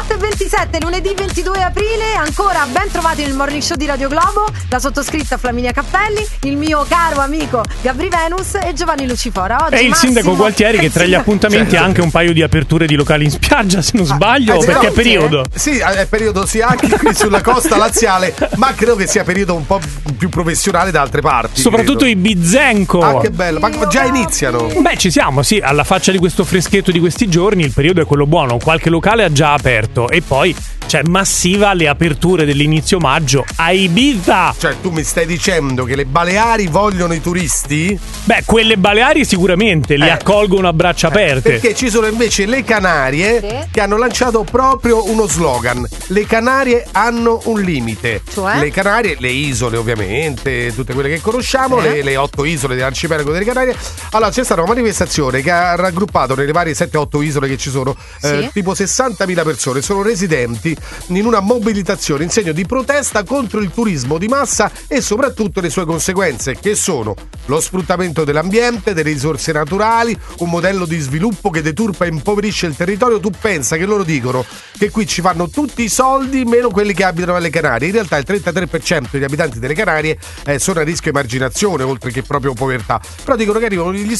8:27, lunedì 22 aprile, ancora ben trovati nel Morning Show di Radio Globo, la sottoscritta Flaminia Cappelli, il mio caro amico Gabri Venus e Giovanni Lucifora. Oggi e il sindaco Gualtieri che tra gli appuntamenti ha anche un paio di aperture di locali in spiaggia, se non sbaglio, perché è periodo. Sì, è periodo sia anche qui sulla costa laziale, ma credo che sia periodo un po' più professionale da altre parti. Soprattutto i Bizenco. Ah, che bello, ma già iniziano. Beh, ci siamo, sì, alla faccia di questo freschetto di questi giorni, il periodo è quello buono, qualche locale ha già aperto e poi c'è massiva le aperture dell'inizio maggio a Ibiza. Cioè, tu mi stai dicendo che le Baleari vogliono i turisti? Beh, quelle Baleari sicuramente li accolgono a braccia aperte. Perché ci sono invece le Canarie che hanno lanciato proprio uno slogan: le Canarie hanno un limite. Cioè? Le Canarie, le isole ovviamente, tutte quelle che conosciamo, le 8 isole dell'arcipelago delle Canarie. Allora c'è stata una manifestazione che ha raggruppato nelle varie 7-8 isole che ci sono tipo 60.000 persone, sono residenti, in una mobilitazione in segno di protesta contro il turismo di massa e soprattutto le sue conseguenze, che sono lo sfruttamento dell'ambiente, delle risorse naturali, un modello di sviluppo che deturpa e impoverisce il territorio. Tu pensa che loro dicono che qui ci fanno tutti i soldi meno quelli che abitano alle Canarie. In realtà il 33% degli abitanti delle Canarie sono a rischio emarginazione oltre che proprio povertà. Però dicono che arrivano gli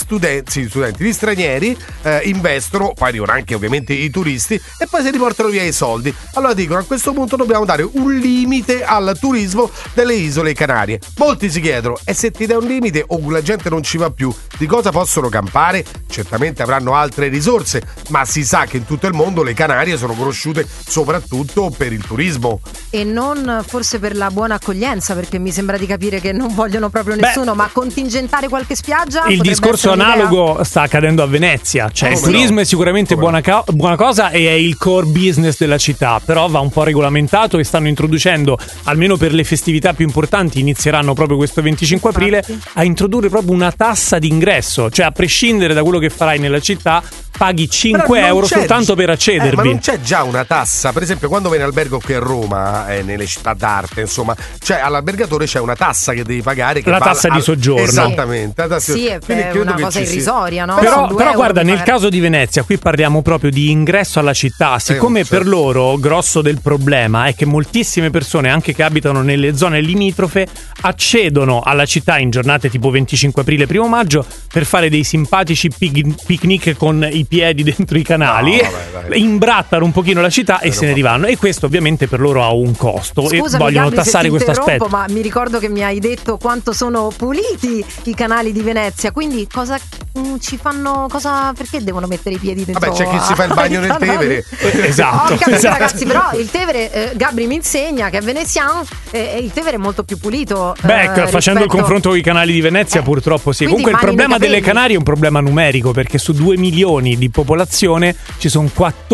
gli stranieri, investono, poi arrivano anche ovviamente i turisti e poi si riportano via i soldi. Allora dicono a questo punto dobbiamo dare un limite al turismo delle isole Canarie. Molti si chiedono: e se ti dai un limite o la gente non ci va più, di cosa possono campare? Certamente avranno altre risorse, ma si sa che in tutto il mondo le Canarie sono conosciute soprattutto per il turismo. E non forse per la buona accoglienza, perché mi sembra di capire che non vogliono proprio nessuno, ma contingentare qualche spiaggia. Il discorso analogo sta accadendo a Venezia, cioè il turismo è sicuramente buona cosa e è il core business della città, però va un po' regolamentato e stanno introducendo, almeno per le festività più importanti, inizieranno proprio questo 25 aprile, a introdurre proprio una tassa d'ingresso, cioè a prescindere da quello che farai nella città paghi 5 euro soltanto per accedervi. Ma non c'è già una tassa? Per esempio, quando vai in albergo qui a Roma, nelle città d'arte, insomma, cioè all'albergatore c'è una tassa che devi pagare, che la tassa di soggiorno. Esattamente. Sì, è una cosa irrisoria, no? Però guarda, nel caso di Venezia qui parliamo proprio di ingresso alla città, siccome per loro grosso del problema è che moltissime persone, anche che abitano nelle zone limitrofe, accedono alla città in giornate tipo 25 aprile, 1 maggio per fare dei simpatici picnic con i piedi dentro i canali, imbrattano un pochino la città e se ne rivanno, e questo ovviamente per loro ha un costo. Scusami, e vogliono Gabri, tassare questo aspetto. Ma mi ricordo che mi hai detto quanto sono puliti i canali di Venezia, quindi cosa ci fanno, perché devono mettere i piedi dentro? Vabbè, c'è chi si fa il bagno nel Tevere. Esatto, ragazzi, però il Tevere, Gabri mi insegna che a Veneziano il Tevere è molto più pulito. Facendo il confronto con i canali di Venezia purtroppo sì. Comunque il problema delle Canarie è un problema numerico, perché su 2 milioni di popolazione ci sono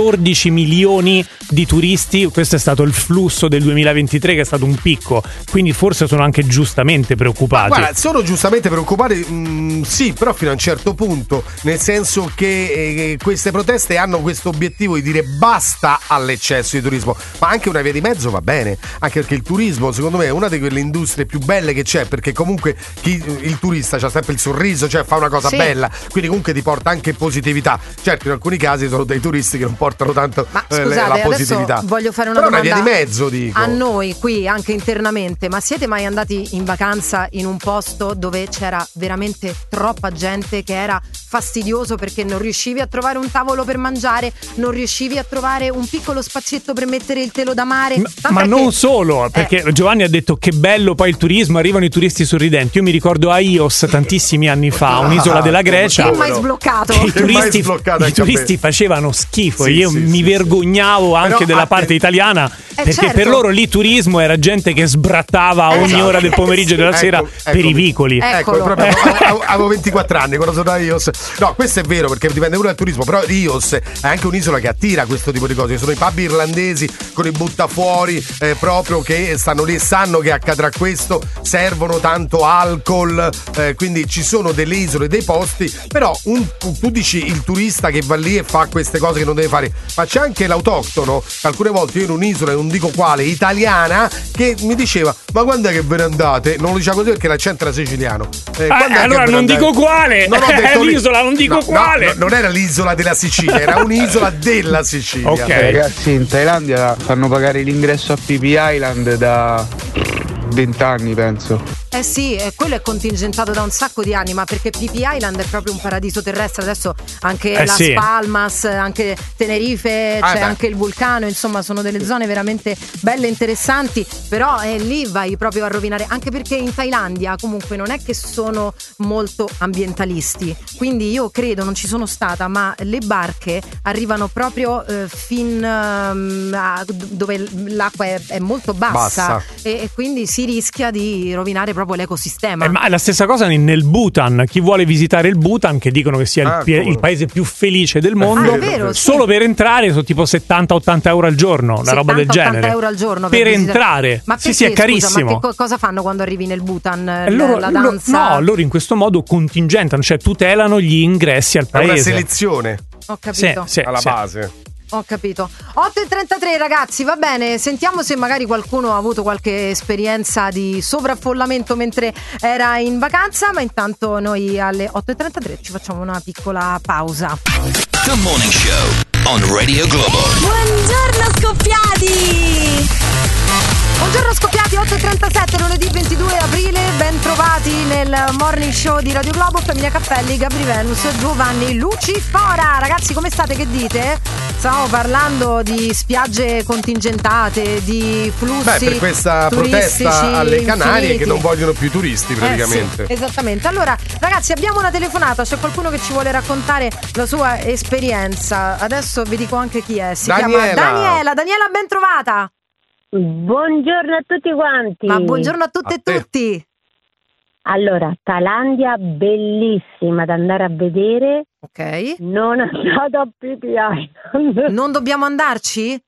14 milioni di turisti. Questo è stato il flusso del 2023, che è stato un picco, quindi forse sono anche giustamente preoccupati. Ma guarda, sono giustamente preoccupati, sì, però fino a un certo certo punto, nel senso che queste proteste hanno questo obiettivo di dire basta all'eccesso di turismo, ma anche una via di mezzo va bene, anche perché il turismo secondo me è una di quelle industrie più belle che c'è, perché comunque il turista c'ha sempre il sorriso, cioè fa una cosa bella, quindi comunque ti porta anche positività. Certo, in alcuni casi sono dei turisti che non portano tanto la positività. Voglio fare una domanda via di mezzo, dico. A noi qui anche internamente, ma siete mai andati in vacanza in un posto dove c'era veramente troppa gente, che era fastidioso perché non riuscivi a trovare un tavolo per mangiare, non riuscivi a trovare un piccolo spazietto per mettere il telo da mare? Ma non solo, perché Giovanni ha detto che bello poi il turismo, arrivano i turisti sorridenti. Io mi ricordo a Ios tantissimi anni fa, un'isola della Grecia, che mai sbloccato, i turisti facevano schifo, e io mi vergognavo anche della parte italiana, perché per loro lì turismo era gente che sbrattava ogni ora del pomeriggio e della sera per i vicoli. Proprio avevo 24 anni quando sono a Ios. No, questo è vero, perché dipende pure dal turismo, però Ios è anche un'isola che attira questo tipo di cose. Sono i pub irlandesi con i buttafuori proprio che stanno lì e sanno che accadrà questo, servono tanto alcol, quindi ci sono delle isole, dei posti, però tu dici il turista che va lì e fa queste cose che non deve fare, ma c'è anche l'autoctono. Alcune volte io in un'isola, non dico quale, italiana, che mi diceva: ma quando è che ve ne andate? Non lo diceva così perché l'accento era siciliano. Allora non dico quale, non ho detto l'isola, non dico quale. Non era l'isola della Sicilia, era un'isola della Sicilia. Ok, ragazzi, in Thailandia fanno pagare l'ingresso a PP Island da 20 anni, penso. Sì, quello è contingentato da un sacco di anni, ma perché PP Island è proprio un paradiso terrestre. Adesso anche Las Palmas, anche Tenerife, c'è anche il vulcano, insomma sono delle zone veramente belle e interessanti, però lì vai proprio a rovinare, anche perché in Thailandia comunque non è che sono molto ambientalisti, quindi io credo, non ci sono stata, ma le barche arrivano proprio fin a dove l'acqua è molto bassa. E quindi si rischia di rovinare proprio l'ecosistema. Ma è la stessa cosa nel Bhutan. Chi vuole visitare il Bhutan, che dicono che sia il paese più felice del mondo, vero, solo per entrare sono tipo 70-80 euro al giorno, una roba del genere. 80 euro al giorno per entrare. Ma perché, è carissimo. Scusa, ma che cosa fanno quando arrivi nel Bhutan? La danza? Loro in questo modo contingentano, cioè tutelano gli ingressi al paese. È una selezione. Ho capito. Alla base. Ho capito. 8:33 ragazzi, va bene, sentiamo se magari qualcuno ha avuto qualche esperienza di sovraffollamento mentre era in vacanza, ma intanto noi alle 8:33 ci facciamo una piccola pausa. The Morning Show on Radio Globo. Buongiorno scoppiati! Buongiorno scoppiati, 8:37, lunedì 22 aprile, ben trovati nel Morning Show di Radio Globo. Femminia Cappelli, Gabri Venus, Giovanni Lucifora. Ragazzi, come state? Che dite? Stavamo parlando di spiagge contingentate, di flussi per questa protesta alle Canarie infiniti, che non vogliono più turisti praticamente. Sì, esattamente. Allora, ragazzi, abbiamo una telefonata, c'è qualcuno che ci vuole raccontare la sua esperienza. Adesso vi dico anche chi è. Si chiama Daniela. Daniela, ben trovata. Buongiorno a tutti quanti. Ma buongiorno a tutte e tutti. Allora, Thailandia bellissima da andare a vedere. Ok. Non andato a PP Island. Non dobbiamo andarci?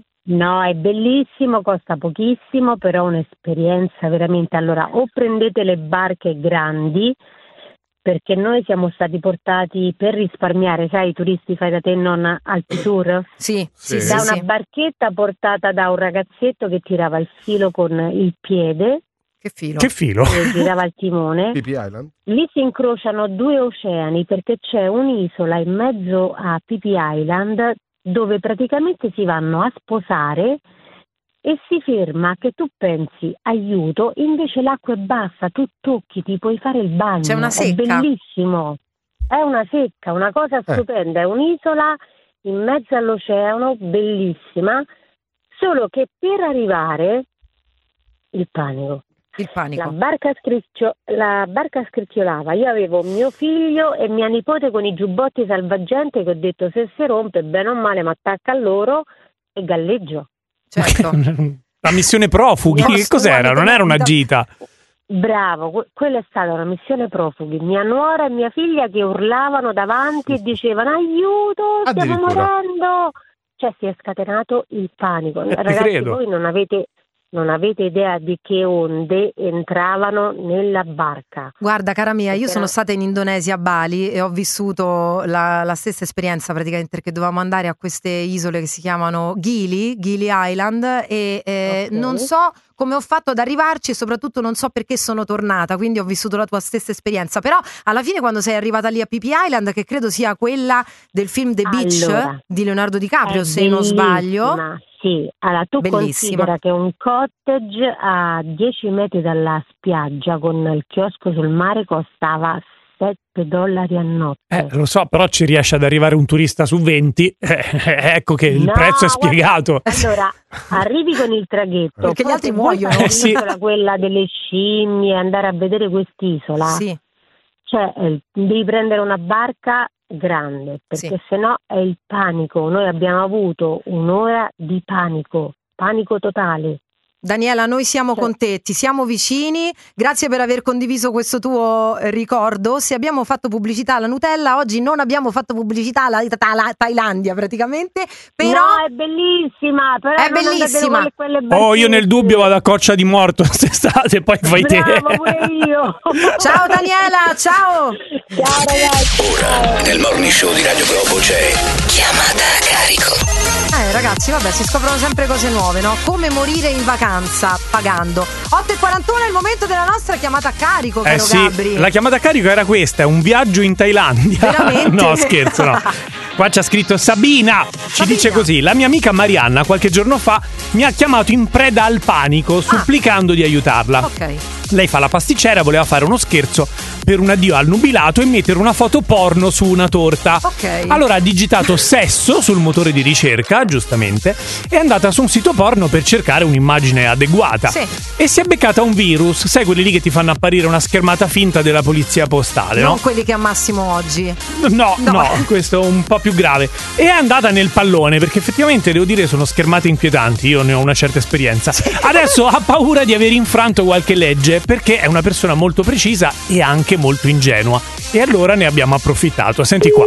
No, è bellissimo, costa pochissimo, però un'esperienza veramente. Allora, o prendete le barche grandi, perché noi siamo stati portati per risparmiare, sai, i turisti fai da te non Alpi Tour? Sì. Da una barchetta portata da un ragazzetto che tirava il filo con il piede. Che filo? Che filo? E girava il timone. PP Island. Lì si incrociano due oceani perché c'è un'isola in mezzo a PP Island dove praticamente si vanno a sposare e si ferma che tu pensi aiuto, invece l'acqua è bassa, tu tocchi, ti puoi fare il bagno. C'è una secca. È bellissimo. È una secca, una cosa stupenda, è un'isola in mezzo all'oceano, bellissima, solo che per arrivare il panico. La barca scricchiolava, io avevo mio figlio e mia nipote con i giubbotti salvagente che ho detto se si rompe bene o male mi attacca a loro e galleggio. Certo. La missione profughi, che cos'era? Non era una gita. Bravo, quella è stata una missione profughi. Mia nuora e mia figlia che urlavano davanti e dicevano aiuto, stiamo morendo. Cioè si è scatenato il panico. Ragazzi, voi non avete non avete idea di che onde entravano nella barca. Guarda cara mia, io sono stata in Indonesia a Bali e ho vissuto la stessa esperienza praticamente, perché dovevamo andare a queste isole che si chiamano Gili Island e non so come ho fatto ad arrivarci e soprattutto non so perché sono tornata, quindi ho vissuto la tua stessa esperienza. Però alla fine quando sei arrivata lì a Phi Phi Island, che credo sia quella del film The Beach di Leonardo DiCaprio, se non sbaglio. Sì, allora tu bellissima. considera che un cottage a 10 metri dalla spiaggia con il chiosco sul mare costava $7 a notte. Lo so, però ci riesce ad arrivare un turista su 20, ecco che il prezzo è spiegato. Allora, arrivi con il traghetto, perché gli altri muoiono. L'isola, quella delle scimmie, andare a vedere quest'isola. Sì. Cioè, devi prendere una barca grande, perché sennò è il panico. Noi abbiamo avuto un'ora di panico totale. Daniela, noi siamo con te, ti siamo vicini, grazie per aver condiviso questo tuo ricordo. Se abbiamo fatto pubblicità alla Nutella, oggi non abbiamo fatto pubblicità alla Thailandia praticamente, però... No, è bellissima, però è bellissima. Io nel dubbio vado a Coccia di Morto quest'estate, poi fai te. Pure io. Ciao Daniela, ciao. Ciao ragazzi. Ora, nel Morning Show di Radio Globo c'è Chiamata a carico. Ragazzi, vabbè, si scoprono sempre cose nuove, no? Come morire in vacanza pagando. 8:41 è il momento della nostra chiamata a carico, caro Gabri. La chiamata a carico era questa, un viaggio in Thailandia. Veramente? No, scherzo, no. Qua c'ha scritto Sabina, ci dice così: la mia amica Marianna qualche giorno fa mi ha chiamato in preda al panico supplicando di aiutarla. Ok. Lei fa la pasticcera, voleva fare uno scherzo per un addio al nubilato e mettere una foto porno su una torta. Ok. Allora ha digitato sesso sul motore di ricerca, giustamente, è andata su un sito porno per cercare un'immagine adeguata. Sì. E si è beccata un virus, sai quelli lì che ti fanno apparire una schermata finta della polizia postale, non no? quelli che ammassimo oggi. No, questo è un po' più grave. E è andata nel pallone, perché effettivamente devo dire sono schermate inquietanti, io ne ho una certa esperienza. Adesso ha paura di aver infranto qualche legge, perché è una persona molto precisa e anche molto ingenua. E allora ne abbiamo approfittato. Senti qua.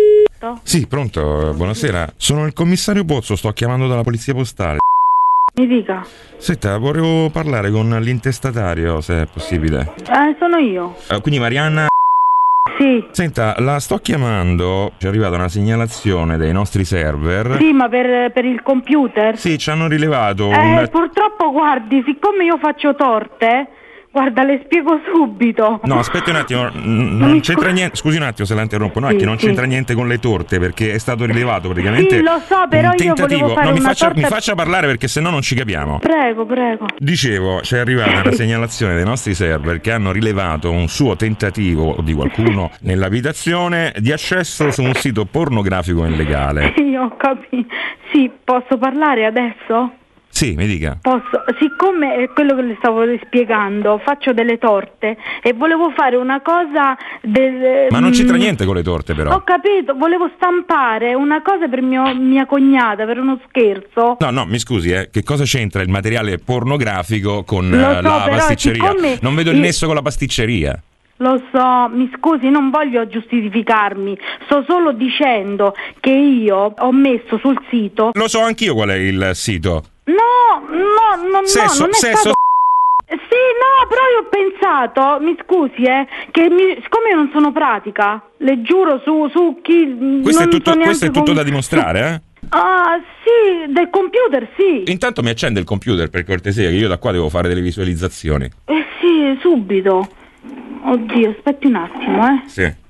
Sì, pronto, buonasera. Sono il commissario Pozzo, sto chiamando dalla polizia postale. Mi dica. Senta, volevo parlare con l'intestatario, se è possibile. Sono io. Quindi Marianna... Sì. Senta, la sto chiamando, ci è arrivata una segnalazione dai nostri server. Sì, ma per il computer? Sì, ci hanno rilevato purtroppo, guardi, siccome io faccio torte, guarda, le spiego subito. No, aspetti un attimo, non c'entra niente, scusi un attimo se la interrompo, no, è che non c'entra niente con le torte, perché è stato rilevato praticamente. Sì, lo so, però io volevo fare mi torta... mi faccia parlare, perché sennò non ci capiamo. Prego. Dicevo, c'è arrivata una segnalazione dai nostri server che hanno rilevato un suo tentativo di qualcuno nell'abitazione di accesso su un sito pornografico illegale. Io ho capito. Sì, posso parlare adesso? Sì, mi dica. Posso, siccome è quello che le stavo spiegando, faccio delle torte e volevo fare una cosa Ma non c'entra niente con le torte, però. Ho capito, volevo stampare una cosa per mia cognata, per uno scherzo. No, mi scusi, che cosa c'entra il materiale pornografico con Lo so, la però, pasticceria? siccome Non vedo il nesso con la pasticceria. Lo so, mi scusi, non voglio giustificarmi, sto solo dicendo che io ho messo sul sito... Lo so anch'io qual è il sito. Non è sesso. stato... Sì, no, però io ho pensato, mi scusi, che siccome io non sono pratica, le giuro su chi... Questo è tutto da dimostrare, Ah, sì, del computer, sì. Intanto mi accende il computer, per cortesia, che io da qua devo fare delle visualizzazioni. Sì, subito. Oddio, aspetti un attimo, Sì.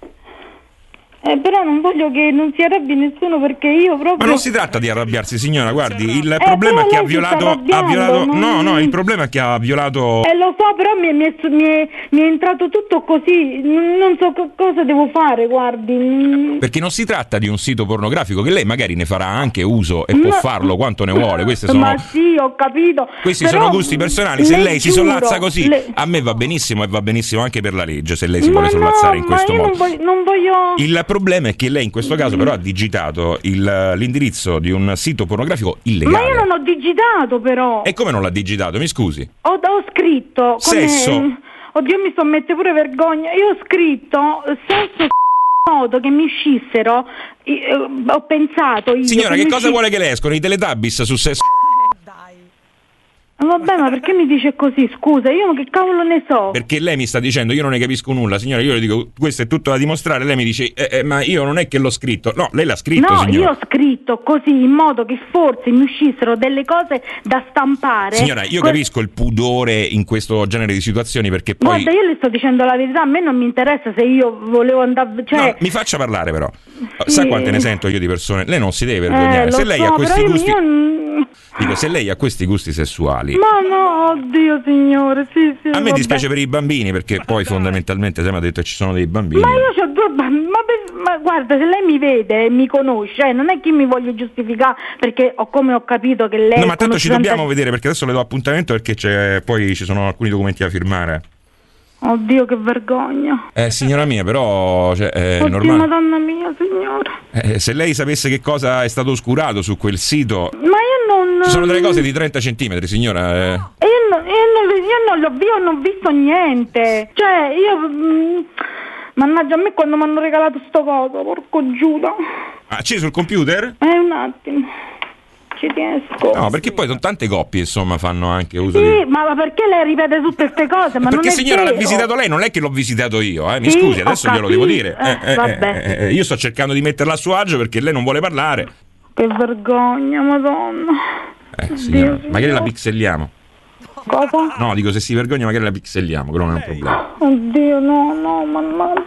Però non voglio che non si arrabbi nessuno, perché io proprio... Ma non si tratta di arrabbiarsi, signora, guardi, il problema è che ha violato... No, il problema è che ha violato... Lo so, però mi è entrato tutto così, non so cosa devo fare, guardi. Perché non si tratta di un sito pornografico, che lei magari ne farà anche uso e può farlo quanto ne vuole, queste sono... Ma sì, ho capito. Questi sono gusti personali, se lei si sollazza così, a me va benissimo e va benissimo anche per la legge, se lei si vuole sollazzare in questo modo. Non voglio... Il problema è che lei in questo caso però ha digitato l'indirizzo di un sito pornografico illegale. Ma io non ho digitato, però. E come non l'ha digitato? Mi scusi. Ho scritto sesso. Oddio, mi sto mettendo pure vergogna. Io ho scritto sesso modo che mi uscissero. Ho pensato io. Signora, che cosa vuole che le escono i Teletubbies su sesso? Vabbè, ma perché mi dice così? Scusa, io che cavolo ne so? Perché lei mi sta dicendo io non ne capisco nulla, signora, io le dico questo è tutto da dimostrare, lei mi dice ma io non è che l'ho scritto. No, lei l'ha scritto, No, signora. io ho scritto così in modo che forse mi uscissero delle cose da stampare. Signora, io capisco il pudore in questo genere di situazioni perché poi... Guarda, io le sto dicendo la verità, a me non mi interessa se io volevo andare... Cioè... No, mi faccia parlare però. Sì. Sa quante ne sento io di persone? Lei non si deve vergognare. lo Se lei so, ha questi però gusti... io... Dico, se lei ha questi gusti sessuali... Ma no, oddio signore, sì, A me vabbè. dispiace per i bambini perché poi fondamentalmente se mi ha detto che ci sono dei bambini. Ma io ho 2 bambini, ma guarda, se lei mi vede e mi conosce, non è che mi voglio giustificare perché come ho capito che lei... No, ma tanto ci conoscente- dobbiamo vedere perché adesso le do appuntamento perché poi ci sono alcuni documenti da firmare. Oddio, che vergogna. Signora mia, però è Oddio, normale. madonna mia, signora. Se lei sapesse che cosa è stato oscurato su quel sito, Ma io non... ci sono delle cose di 30 centimetri, signora. Io non ho visto niente. Cioè, mannaggia a me quando mi hanno regalato sto coso, porco Giuda. Acceso il computer? Un attimo. Ci riesco. No, perché poi sono tante coppie, insomma, fanno anche uso Sì, di... ma perché lei ripete tutte queste cose? Ma Perché non è signora l'ha vero. visitato lei, non è che l'ho visitato io, mi Sì, scusi, ho adesso glielo devo dire. vabbè. Io sto cercando di metterla a suo agio perché lei non vuole parlare. Che vergogna, madonna. Signora, Dio, magari la pixeliamo. Cosa? No, dico se si vergogna magari la pixeliamo, quello non è un problema. Oddio, no, mannaggia.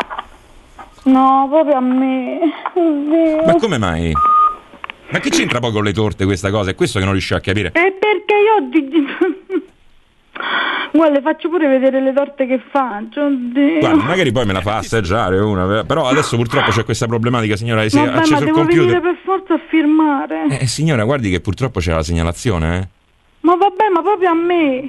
No, proprio a me. Oddio. Ma come mai? Ma che c'entra poi con le torte questa cosa? È questo che non riesco a capire. È perché io... Guarda, le faccio pure vedere le torte che faccio, oddio. Guarda, magari poi me la fa assaggiare una, però adesso purtroppo c'è questa problematica, signora, si è Vabbè, ma acceso il devo computer. venire per forza a firmare. Signora, guardi che purtroppo c'è la segnalazione, Ma vabbè, ma proprio a me.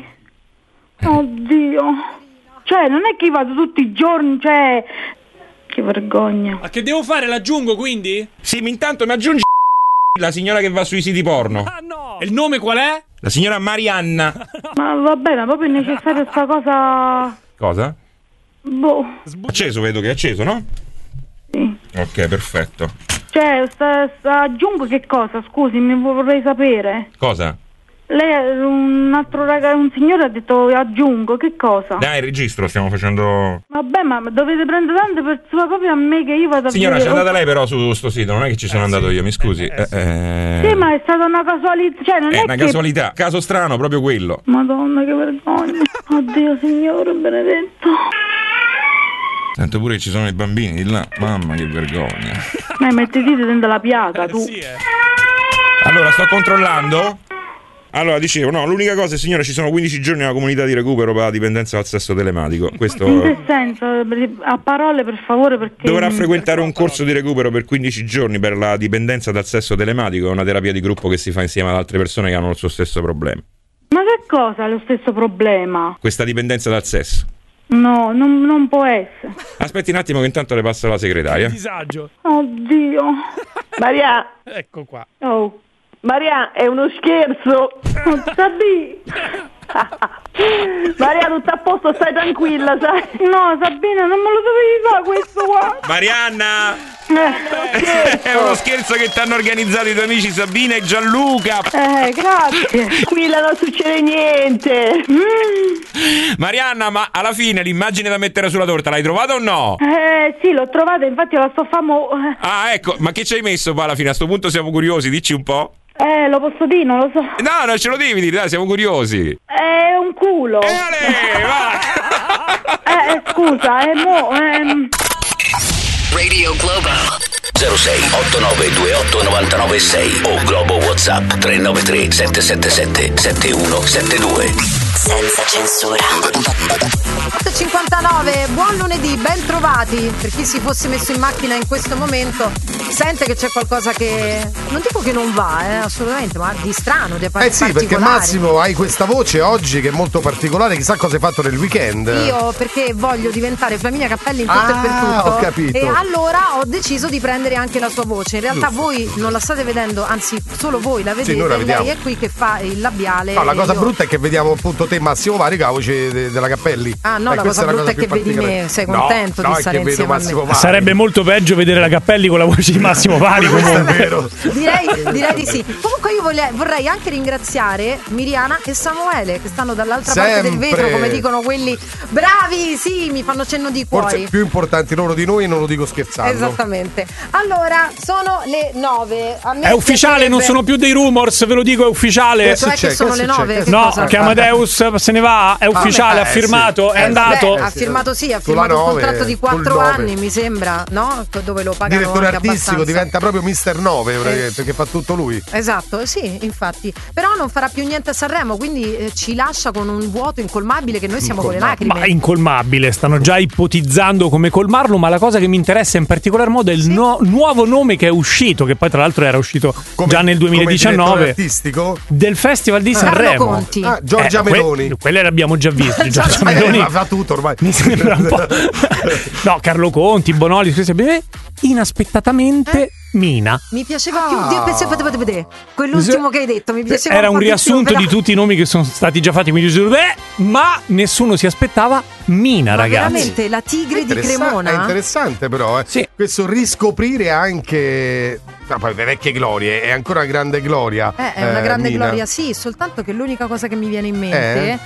Oddio. Cioè, non è che io vado tutti i giorni, cioè... Che vergogna. Ma che devo fare? L'aggiungo quindi? Sì, intanto mi aggiungi la signora che va sui siti porno. E il nome qual è? La signora Marianna. Ma vabbè, ma proprio è necessaria sta cosa... Cosa? Boh. Acceso, vedo che è acceso, no? Sì. Ok, perfetto. Cioè, aggiungo che cosa? Scusi, mi vorrei sapere. Cosa? Lei, un altro ragazzo, un signore ha detto aggiungo, che cosa? Dai, il registro, stiamo facendo... Vabbè, ma dovete prendere tante persone proprio a me che io vado a Signora, c'è vedere. andata lei però su sto sito, non è che ci sono andato io, mi scusi. Sì, ma è stata una casualità, cioè non è una che... casualità, caso strano, proprio quello. Madonna, che vergogna. Oddio, signore benedetto. Sento pure che ci sono i bambini di là, mamma che vergogna. Mettiti dentro la piaga, tu. Allora, sto controllando. Allora, dicevo, no, l'unica cosa è, signora, ci sono 15 giorni nella comunità di recupero per la dipendenza dal sesso telematico. Questo In che senso? A parole, per favore, perché... dovrà frequentare un corso di recupero per 15 giorni per la dipendenza dal sesso telematico, è una terapia di gruppo che si fa insieme ad altre persone che hanno il suo stesso problema. Ma che cosa è lo stesso problema? Questa dipendenza dal sesso. No, non può essere. Aspetti un attimo che intanto le passo la segretaria. Disagio. Oddio. Maria. Ecco qua. Oh. Maria, è uno scherzo. Sabi. Maria, tutto a posto, stai tranquilla, sai? No, Sabina, non me lo dovevi fare questo qua. Marianna! È uno scherzo che ti hanno organizzato i tuoi amici Sabina e Gianluca. Grazie. Tranquilla, non succede niente. Marianna, ma alla fine l'immagine da mettere sulla torta l'hai trovata o no? Sì, l'ho trovata, infatti la sto Ah, ecco, ma che ci hai messo poi alla fine? A sto punto siamo curiosi, dici un po'. Lo posso dire, non lo so. No, non ce lo devi dire, dai, siamo curiosi. È un culo. Scusa, Radio Globo 06 89 28 99 6 o Globo WhatsApp 393 777 7172. Senza censura. 8:59, buon lunedì, ben trovati. Per chi si fosse messo in macchina in questo momento sente che c'è qualcosa che non dico che non va, assolutamente, ma di strano, di sì, perché Massimo hai questa voce oggi che è molto particolare, chissà cosa hai fatto nel weekend. Io perché voglio diventare Flaminia Cappelli in tutto e per tutto. Ho capito. E allora ho deciso di prendere anche la sua voce. In realtà voi non la state vedendo, anzi solo voi la vedete. Sì, noi la vediamo. Lei è qui che fa il labiale. No, la cosa io... brutta è che vediamo appunto te Massimo Vari con la voce della Cappelli. Ah no, la cosa brutta è che vedi me, sei contento di stare insieme a me. Sarebbe molto peggio vedere la Cappelli con la voce di Massimo Vari comunque. Direi di sì. Comunque io vorrei anche ringraziare Miriana e Samuele che stanno dall'altra parte del vetro, come dicono quelli bravi, sì, mi fanno cenno di cuori. Forse più importanti loro di noi, non lo dico scherzando. Esattamente. Allora, sono le 9. È ufficiale, non sono più dei rumors, ve lo dico, è ufficiale. Cioè che sono le 9? No, che Amadeus se ne va, è ufficiale, ha firmato, è andato. Ha firmato un contratto di 4 anni, mi sembra, no? Dove lo pagano direttore anche artistico, abbastanza. diventa proprio Mister 9 perché fa tutto lui. Esatto, sì, infatti. Però non farà più niente a Sanremo, quindi ci lascia con un vuoto incolmabile che noi siamo con le lacrime. Ma incolmabile, stanno già ipotizzando come colmarlo, ma la cosa che mi interessa in particolar modo è il nuovo nome che è uscito, che poi tra l'altro era uscito già nel 2019 artistico del Festival di Sanremo. Conti. Giorgia Meloni. Quelle l'abbiamo già viste. Giorgia Meloni fa tutto ormai. Mi sembra un po'. No, Carlo Conti, Bonoli, inaspettatamente Mina. Mi piaceva più vedere quell'ultimo che hai detto, mi piaceva. Era un riassunto di tutti i nomi che sono stati già fatti, quindi ma nessuno si aspettava Mina, ragazzi. Veramente la tigre di Cremona. È interessante però, Sì. Questo riscoprire anche poi le vecchie glorie, è ancora una grande gloria. È una grande Mina. gloria, sì, soltanto che l'unica cosa che mi viene in mente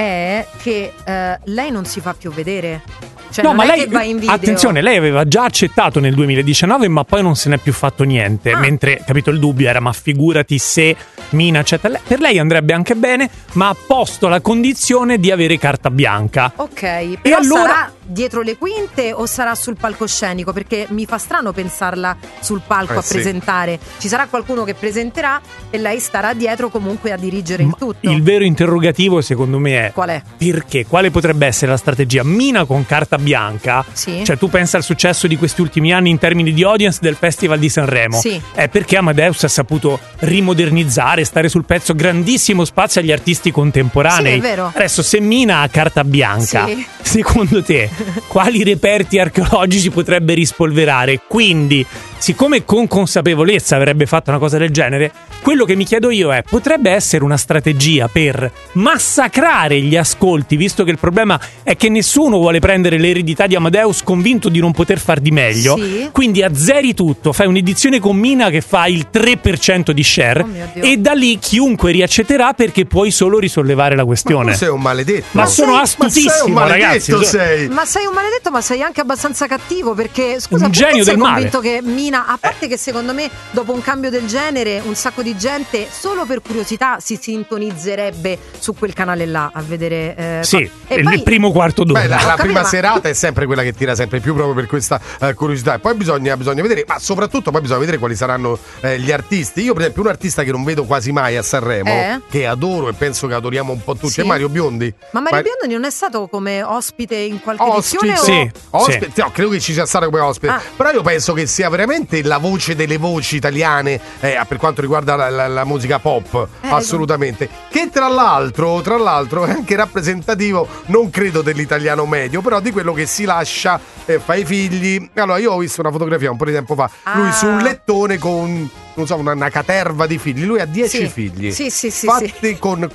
è che lei non si fa più vedere. Cioè, no, non ma è lei, che va in video. attenzione, lei aveva già accettato nel 2019, ma poi non se n'è più fatto niente. Mentre, capito, il dubbio era: ma figurati se Mina accetta. Per lei andrebbe anche bene, ma ha posto la condizione di avere carta bianca. Ok, però allora sarà dietro le quinte o sarà sul palcoscenico? Perché mi fa strano pensarla sul palco a presentare. Ci sarà qualcuno che presenterà e lei starà dietro comunque a dirigere il tutto. Il vero interrogativo, secondo me, è: qual è? Perché? Quale potrebbe essere la strategia? Mina con carta bianca, sì. Cioè tu pensa al successo di questi ultimi anni in termini di audience del Festival di Sanremo, sì. È perché Amadeus ha saputo rimodernizzare, stare sul pezzo, grandissimo spazio agli artisti contemporanei. Sì, è vero. Adesso, se Mina ha carta bianca, sì. Secondo te quali reperti archeologici potrebbe rispolverare? Quindi, siccome con consapevolezza avrebbe fatto una cosa del genere, quello che mi chiedo io è: potrebbe essere una strategia per massacrare gli ascolti, visto che il problema è che nessuno vuole prendere l'eredità di Amadeus convinto di non poter far di meglio, sì. Quindi azzeri tutto, fai un'edizione con Mina che fa il 3% di share, e da lì chiunque riaccetterà, perché puoi solo risollevare la questione. Ma tu sei un maledetto. Ma sono astutissimo, ragazzi. Ma sei un maledetto, ma sei anche abbastanza cattivo, perché scusa, un genio sei del convinto male. che Mina, a parte che secondo me dopo un cambio del genere un sacco di gente solo per curiosità si sintonizzerebbe su quel canale là a vedere sì, e il poi, primo quarto d'ora. La prima serata è sempre quella che tira sempre più, proprio per questa curiosità. E poi bisogna vedere, ma soprattutto poi bisogna vedere quali saranno gli artisti. Io per esempio un artista che non vedo quasi mai a Sanremo, che adoro e penso che adoriamo un po' tutti, sì. è Mario Biondi. Ma Mario Biondi non è stato come ospite in qualche edizione? Sì, ospite? No, credo che ci sia stato come ospite. Però io penso che sia veramente la voce delle voci italiane per quanto riguarda la musica pop, assolutamente. Che tra l'altro è anche rappresentativo, non credo dell'italiano medio, però di quello che si lascia, fa i figli. Allora, io ho visto una fotografia un po' di tempo fa, lui su un lettone con, non so, una caterva di figli. Lui ha 10 figli. Sì, fatti con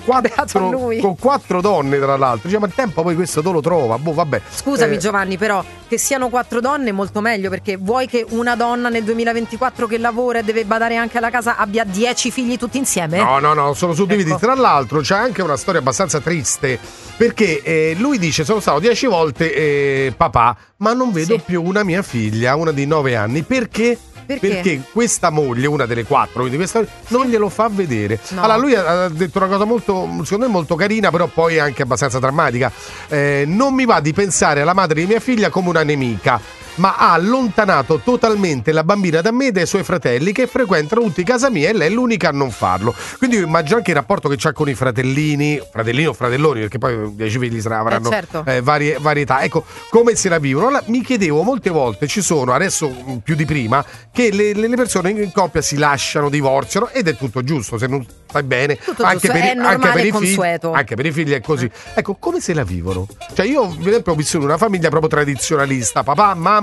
4 donne, tra l'altro. Diciamo, il tempo poi questo te lo trova. Boh, vabbè. Scusami Giovanni, però che siano 4 donne è molto meglio, perché vuoi che una donna nel 2024 che lavora e deve badare anche alla casa abbia 10 figli tutti insieme? No, sono suddivisi. Tra l'altro c'è anche una storia abbastanza triste, perché lui dice: sono stato 10 volte papà, ma non vedo più una mia figlia, una di 9 anni. Perché? Perché questa moglie, una delle 4, quindi questa, non glielo fa vedere. No. Allora lui ha detto una cosa molto, secondo me molto carina, però poi anche abbastanza drammatica. Non mi va di pensare alla madre di mia figlia come una nemica, ma ha allontanato totalmente la bambina da me e dai suoi fratelli, che frequentano tutti casa mia, e lei è l'unica a non farlo. Quindi io immagino anche il rapporto che c'ha con i fratellini o fratelloni, perché poi 10 figli avranno varie età. Ecco, come se la vivono. Allora, mi chiedevo molte volte, ci sono adesso più di prima, che le persone in coppia si lasciano, divorziano, ed è tutto giusto, se non stai bene, anche per i figli è così. Ecco, come se la vivono? Cioè io per esempio ho vissuto in una famiglia proprio tradizionalista, papà, mamma,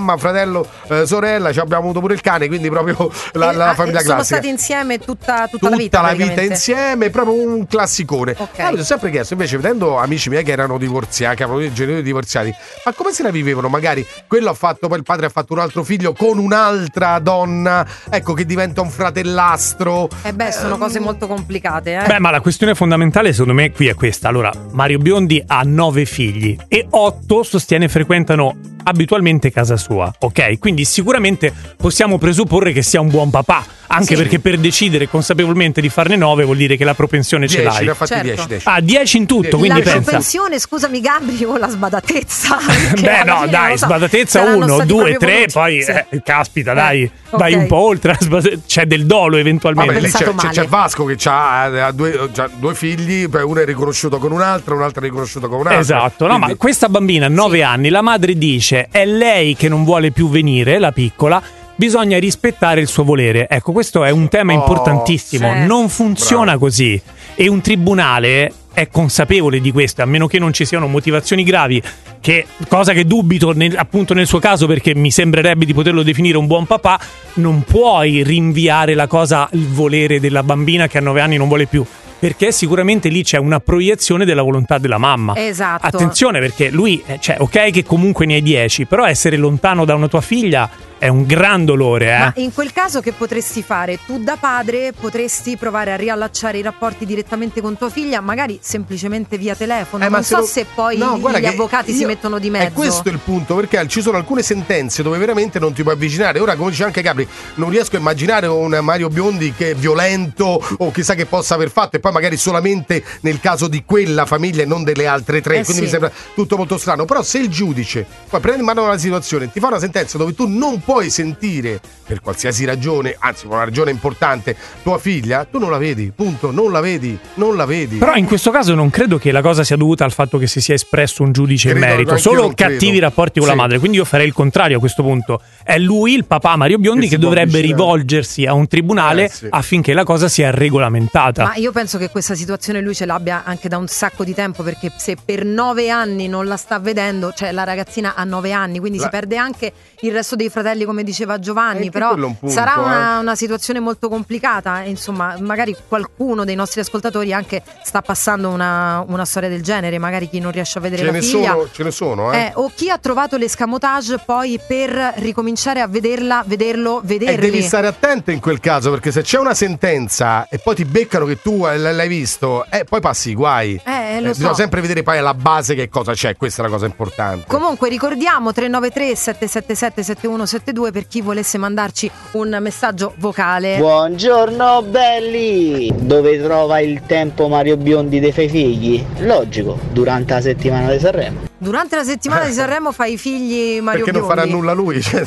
mamma, fratello, sorella, ci abbiamo avuto pure il cane, quindi proprio la famiglia classica. Sono stati insieme tutta la vita insieme, proprio un classicone. Okay. Mi ho sempre chiesto, invece, vedendo amici miei che erano divorziati, che avevano i genitori divorziati, ma come se la vivevano? Magari quello ha fatto, poi il padre ha fatto un altro figlio con un'altra donna, ecco, che diventa un fratellastro. Sono cose molto complicate. Beh, ma la questione fondamentale secondo me qui è questa. Allora, Mario Biondi ha 9 figli e 8 sostiene frequentano abitualmente casa sua, ok? Quindi sicuramente possiamo presupporre che sia un buon papà, anche perché per decidere consapevolmente di farne 9 vuol dire che la propensione ce l'hai. Ne ha fatti 10. Ah, 10 in tutto, quindi la pensa. La propensione, scusami Gabri, o la sbadatezza? Beh no, dai, sbadatezza 1, 2, 3, poi caspita, dai, vai un po' oltre, c'è del dolo eventualmente. Vabbè, lì c'è Vasco che ha due figli, poi uno è riconosciuto con un'altra, un altro è riconosciuto con un'altra. Esatto, no, ma questa bambina a 9 anni, la madre dice è lei che non vuole più venire, la piccola, bisogna rispettare il suo volere. Ecco, questo è un tema importantissimo, non funziona così e un tribunale è consapevole di questo, a meno che non ci siano motivazioni gravi, cosa che dubito appunto nel suo caso, perché mi sembrerebbe di poterlo definire un buon papà. Non puoi rinviare la cosa, il volere della bambina che a 9 anni non vuole più, perché sicuramente lì c'è una proiezione della volontà della mamma. Esatto. Attenzione, perché lui, ok che comunque ne hai 10, però essere lontano da una tua figlia è un gran dolore. Ma in quel caso che potresti fare? Tu da padre potresti provare a riallacciare i rapporti direttamente con tua figlia, magari semplicemente via telefono. Non so se poi gli avvocati si mettono di mezzo. È questo il punto, perché ci sono alcune sentenze dove veramente non ti puoi avvicinare. Ora, come dice anche Gabri, non riesco a immaginare un Mario Biondi che è violento o chissà che possa aver fatto, e poi magari solamente nel caso di quella famiglia e non delle altre 3, quindi mi sembra tutto molto strano. Però se il giudice poi prende in mano la situazione, ti fa una sentenza dove tu non puoi sentire per qualsiasi ragione, anzi una ragione importante, tua figlia, tu non la vedi, punto, non la vedi. Però in questo caso non credo che la cosa sia dovuta al fatto che si sia espresso un giudice in merito, solo cattivi rapporti con la madre, quindi io farei il contrario a questo punto. È lui, il papà Mario Biondi, che dovrebbe rivolgersi a un tribunale affinché la cosa sia regolamentata. Ma io penso che questa situazione lui ce l'abbia anche da un sacco di tempo, perché se per 9 anni non la sta vedendo, cioè la ragazzina ha 9 anni, quindi si perde anche il resto dei fratelli, come diceva Giovanni, però sarà una situazione molto complicata. Insomma, magari qualcuno dei nostri ascoltatori anche sta passando una storia del genere, magari chi non riesce a vedere la figlia. Ce ne sono. O chi ha trovato l'escamotage poi per ricominciare a vederli. Devi stare attento in quel caso, perché se c'è una sentenza e poi ti beccano che tu l'hai visto, poi passi i guai. Bisogna sempre vedere poi alla base che cosa c'è, questa è la cosa importante. Comunque ricordiamo 393 777 7172 per chi volesse mandarci un messaggio vocale. Buongiorno belli! Dove trova il tempo Mario Biondi dei suoi figli? Logico, durante la settimana di Sanremo. Durante la settimana di Sanremo fa i figli Mario Biondi. Perché non farà nulla lui, cioè,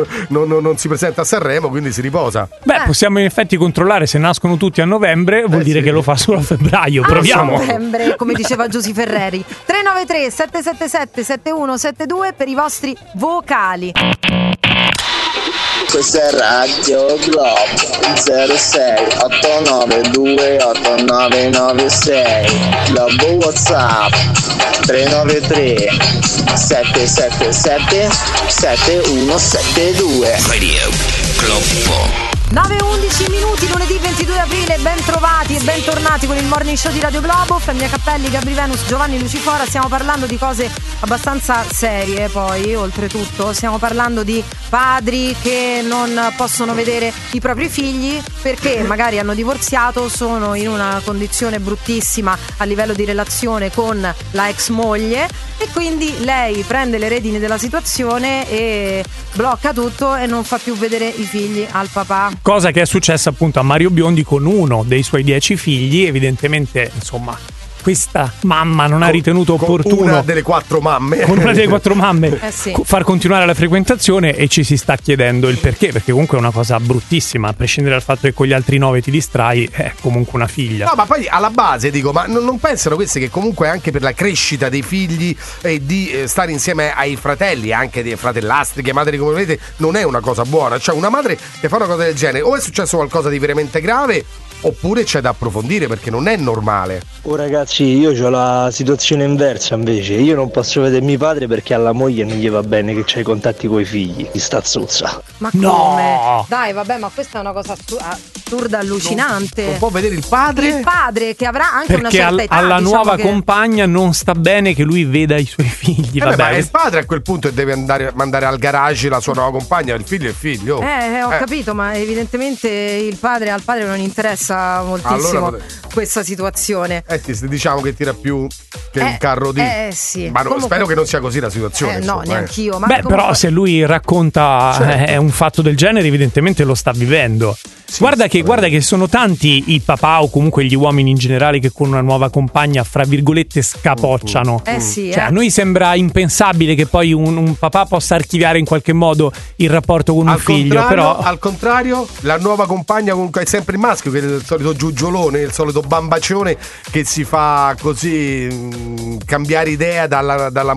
non si presenta a Sanremo, quindi si riposa. Beh, possiamo in effetti controllare se nascono tutti a novembre, vuol dire che lo fa solo a febbraio. Proviamo. A novembre, come diceva Giusy Ferreri. 393 777 7172 per i vostri vocali. Questa è Radio Globo 06 89289996. Globo WhatsApp 393 777 7172. Radio Globo. 9:11 minuti, lunedì 22 aprile, ben trovati e bentornati con il Morning Show di Radio Globo. Femminia Cappelli, Gabri Venus, Giovanni Lucifora. Stiamo parlando di cose abbastanza serie, poi oltretutto stiamo parlando di padri che non possono vedere i propri figli perché magari hanno divorziato, sono in una condizione bruttissima a livello di relazione con la ex moglie e quindi lei prende le redini della situazione e blocca tutto e non fa più vedere i figli al papà. Cosa che è successa appunto a Mario Biondi con uno dei suoi 10 figli. Evidentemente, insomma, questa mamma non ha ritenuto opportuno, con una delle 4 mamme, far continuare la frequentazione, e ci si sta chiedendo il perché comunque è una cosa bruttissima, a prescindere dal fatto che con gli altri 9 ti distrai, è comunque una figlia. No, ma poi alla base dico, ma non pensano questi che comunque anche per la crescita dei figli e di stare insieme ai fratelli, anche dei fratellastri, chiamateli come volete, non è una cosa buona? Cioè una madre che fa una cosa del genere, o è successo qualcosa di veramente grave, oppure c'è da approfondire perché non è normale. Oh ragazzi, io ho la situazione inversa invece. Io non posso vedere mio padre perché alla moglie non gli va bene che c'ha i contatti coi figli. Ti sta zozza. Ma come? Dai, vabbè, ma questa è una cosa assurda, allucinante. Non può vedere il padre? Il padre che avrà anche perché una certa età. alla diciamo nuova che... compagna non sta bene che lui veda i suoi figli. Vabbè, ma è il padre a quel punto deve mandare al garage la sua nuova compagna, il figlio è il figlio. Ho capito, ma evidentemente al padre non interessa moltissimo questa situazione. Diciamo che tira più che il carro di. Sì. Ma comunque... spero che non sia così la situazione. No, neanch'io. Ma però se lui racconta un fatto del genere, evidentemente lo sta vivendo. Sì, guarda che sono tanti i papà o comunque gli uomini in generale che con una nuova compagna fra virgolette scapocciano. Cioè, a noi sembra impensabile che poi un papà possa archiviare in qualche modo il rapporto con un figlio, però al contrario la nuova compagna comunque è sempre il maschio, che è il solito giugiolone, il solito bambacione che si fa così cambiare idea dalla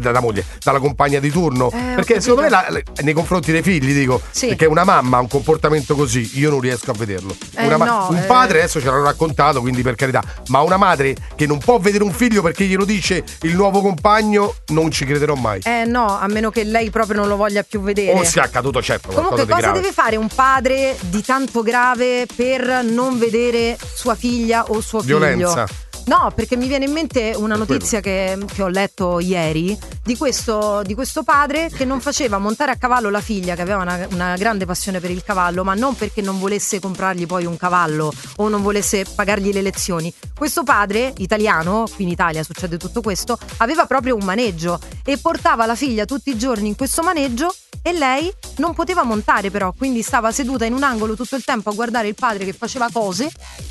compagna di turno, perché secondo me nei confronti dei figli dico perché una mamma ha un comportamento così io non riesco a vederlo. Un padre adesso ce l'hanno raccontato, quindi per carità, ma una madre che non può vedere un figlio perché glielo dice il nuovo compagno, non ci crederò mai. No, a meno che lei proprio non lo voglia più vedere. O sia accaduto, certo. Comunque cosa deve fare un padre di tanto grave per non vedere sua figlia o suo figlio? Violenza. No, perché mi viene in mente una notizia che ho letto ieri di questo padre che non faceva montare a cavallo la figlia, che aveva una grande passione per il cavallo, ma non perché non volesse comprargli poi un cavallo o non volesse pagargli le lezioni. Questo padre italiano, qui in Italia succede tutto questo, aveva proprio un maneggio e portava la figlia tutti i giorni in questo maneggio e lei non poteva montare, però, quindi stava seduta in un angolo tutto il tempo a guardare il padre che faceva cose.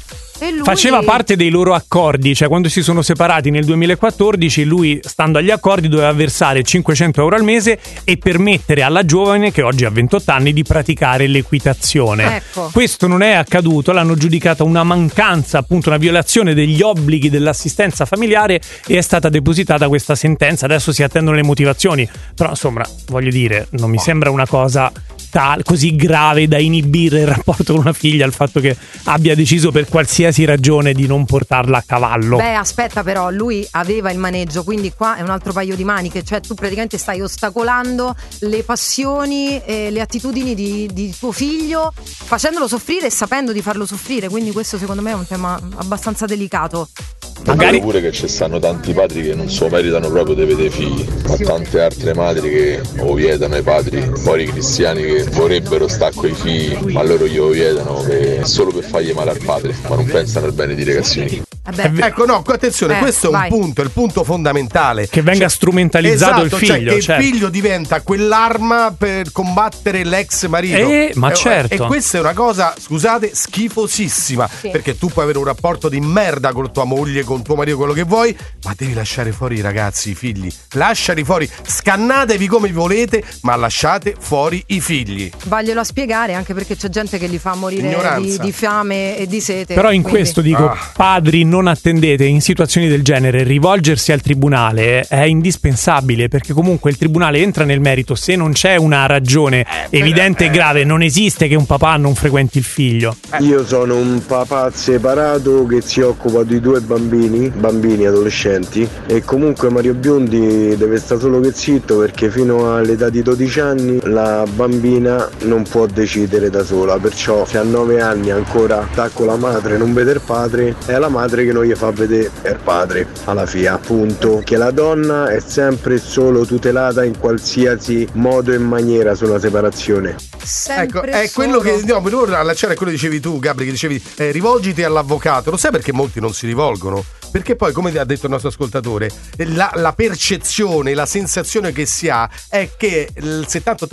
E lui... Faceva parte dei loro accordi, cioè quando si sono separati nel 2014 lui, stando agli accordi, doveva versare 500 euro al mese e permettere alla giovane, che oggi ha 28 anni, di praticare l'equitazione. Ecco. Questo non è accaduto, l'hanno giudicata una mancanza, appunto una violazione degli obblighi dell'assistenza familiare e è stata depositata questa sentenza. Adesso si attendono le motivazioni, però insomma, voglio dire, non mi sembra una cosa così grave da inibire il rapporto con una figlia, il fatto che abbia deciso per qualsiasi ragione di non portarla a cavallo. Beh, aspetta, però lui aveva il maneggio, quindi qua è un altro paio di maniche, cioè tu praticamente stai ostacolando le passioni e le attitudini di tuo figlio, facendolo soffrire e sapendo di farlo soffrire, quindi questo secondo me è un tema abbastanza delicato. Magari pure che ci stanno tanti padri che non so meritano proprio di vedere figli, ma tante altre madri che lo vietano ai padri, poi i cristiani che vorrebbero stare coi figli, ma loro glielo vietano solo per fargli male al padre, ma non pensano al bene di ragazzini. Ecco, no, attenzione, questo è il punto fondamentale. Che venga strumentalizzato il figlio. Cioè che il figlio diventa quell'arma per combattere l'ex marito. Ma certo. E questa è una cosa, scusate, schifosissima. Perché tu puoi avere un rapporto di merda con tua moglie, con tuo marito, quello che vuoi, ma devi lasciare fuori i ragazzi, i figli. Lasciali fuori, scannatevi come volete, ma lasciate fuori i figli. Vaglielo a spiegare, anche perché c'è gente che li fa morire di fame e di sete. Però in questo dico, padri, non attendete in situazioni del genere, rivolgersi al tribunale è indispensabile, perché comunque il tribunale entra nel merito. Se non c'è una ragione evidente e grave, non esiste che un papà non frequenti il figlio. Io sono un papà separato che si occupa di 2 bambini adolescenti, e comunque Mario Biondi deve stare solo che zitto, perché fino all'età di 12 anni la bambina non può decidere da sola, perciò se a 9 anni ancora sta con la madre, non vede il padre, è la madre che non gli fa vedere il padre alla figlia, appunto, che la donna è sempre solo tutelata in qualsiasi modo e maniera sulla separazione. Sempre ecco, è quello che volevo allacciare a quello che dicevi tu, Gabri, che dicevi rivolgiti all'avvocato. Lo sai perché molti non si rivolgono? Perché poi, come ha detto il nostro ascoltatore, la percezione, la sensazione che si ha è che il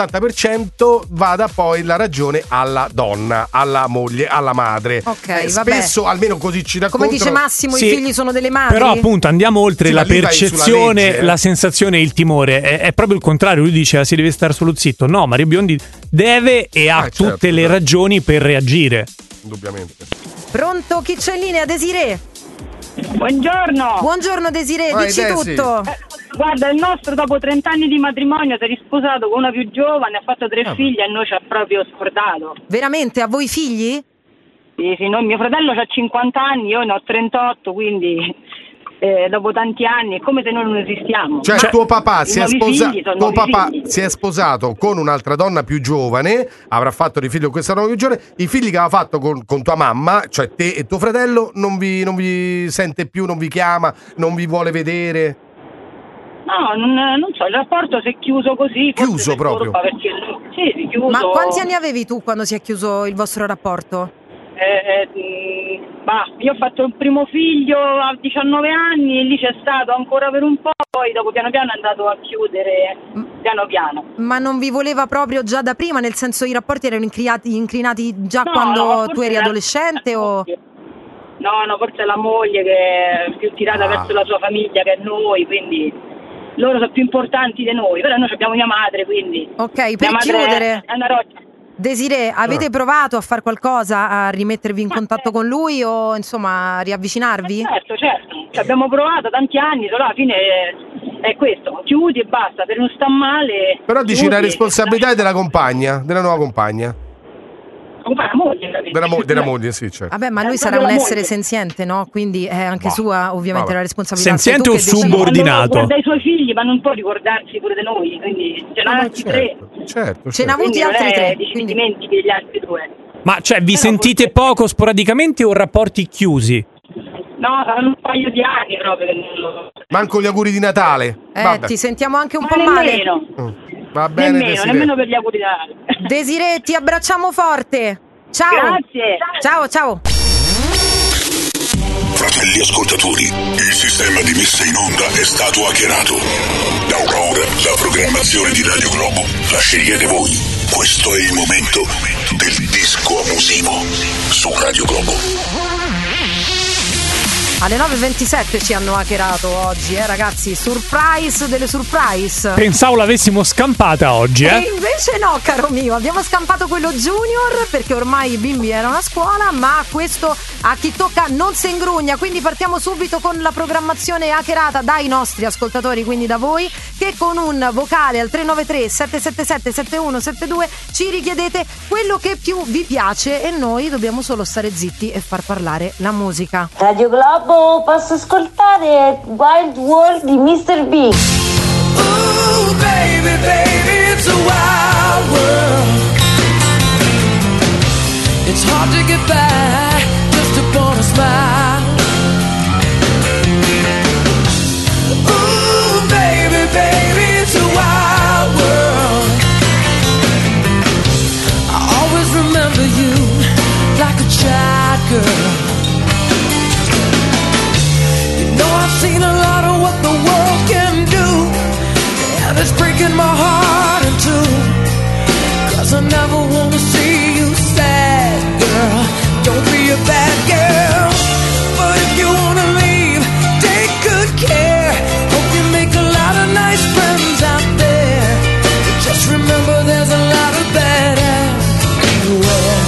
70-80% vada poi la ragione alla donna, alla moglie, alla madre. Ok, spesso, almeno così ci raccontano. Come dice Massimo, i figli sono delle madri. Però appunto andiamo oltre la percezione, la sensazione e il timore. È proprio il contrario. Lui dice si deve stare solo zitto. No, Mario Biondi deve e ha tutte le ragioni per reagire. Indubbiamente. Pronto? Chi c'è in linea? Desiree? Buongiorno. Buongiorno Desiree, dici tutto. Guarda, il nostro dopo 30 anni di matrimonio si è risposato con una più giovane, ha fatto 3 figli e noi ci ha proprio scordato. Veramente? A voi figli? Sì, no, mio fratello ha 50 anni, io ne ho 38, quindi dopo tanti anni è come se noi non esistiamo. Cioè tuo papà si è sposato con un'altra donna più giovane, avrà fatto dei figli con questa donna più giovane, i figli che aveva fatto con tua mamma, cioè te e tuo fratello, non vi sente più, non vi chiama, non vi vuole vedere? No, non so, il rapporto si è chiuso così. Chiuso proprio? Sì, chiuso. Ma quanti anni avevi tu quando si è chiuso il vostro rapporto? Io ho fatto il primo figlio a 19 anni e lì c'è stato ancora per un po', poi dopo piano piano è andato a chiudere piano piano. Ma non vi voleva proprio già da prima, nel senso i rapporti erano incrinati già quando tu eri adolescente o... No, forse è la moglie che è più tirata verso la sua famiglia che noi, quindi loro sono più importanti di noi, però noi abbiamo mia madre, quindi... Ok, per chiudere... È una roccia. Desiree, avete provato a fare qualcosa, a rimettervi in contatto con lui o insomma a riavvicinarvi? Certo, ci abbiamo provato tanti anni, solo alla fine è questo, chiudi e basta, per non sta male. Però dici la responsabilità è della compagna, della nuova compagna. Della moglie, sì, certo. Vabbè, ma lui sarà un essere senziente, no? Quindi è anche sua ovviamente la responsabilità. Senziente o subordinato? Guarda i suoi figli, ma non può ricordarsi pure di noi, quindi ce n'ha altri tre. Certo. Ce n'ha avuti altri tre. Quindi dimentichi gli altri due. Ma cioè vi sentite poco sporadicamente o rapporti chiusi? No, saranno un paio di anni proprio. Manco gli auguri di Natale. Ti sentiamo anche un po' male. Va bene, nemmeno per gli auguri di Natale. Desiree, ti abbracciamo forte. Ciao. Grazie. Ciao. Fratelli ascoltatori, il sistema di messa in onda è stato hackerato. Da ora la programmazione di Radio Globo la scegliete voi. Questo è il momento del disco abusivo su Radio Globo. Alle 9.27 ci hanno hackerato oggi, ragazzi. Surprise delle surprise. Pensavo l'avessimo scampata oggi, E invece no, caro mio. Abbiamo scampato quello junior perché ormai i bimbi erano a scuola, ma questo a chi tocca non si ingrugna. Quindi partiamo subito con la programmazione hackerata dai nostri ascoltatori, quindi da voi, che con un vocale al 393 777 7172 ci richiedete quello che più vi piace e noi dobbiamo solo stare zitti e far parlare la musica. Radio Globo, posso ascoltare Wild World di Mr. Big? Ooh, baby, baby, it's a wild world. It's hard to get by just upon a smile. Ooh, baby, baby, it's a wild world. I always remember you like a child girl. I've seen a lot of what the world can do, and it's breaking my heart in two. 'Cause I never wanna see you sad, girl. Don't be a bad girl. But if you wanna leave, take good care. Hope you make a lot of nice friends out there. But just remember there's a lot of bad ass everywhere.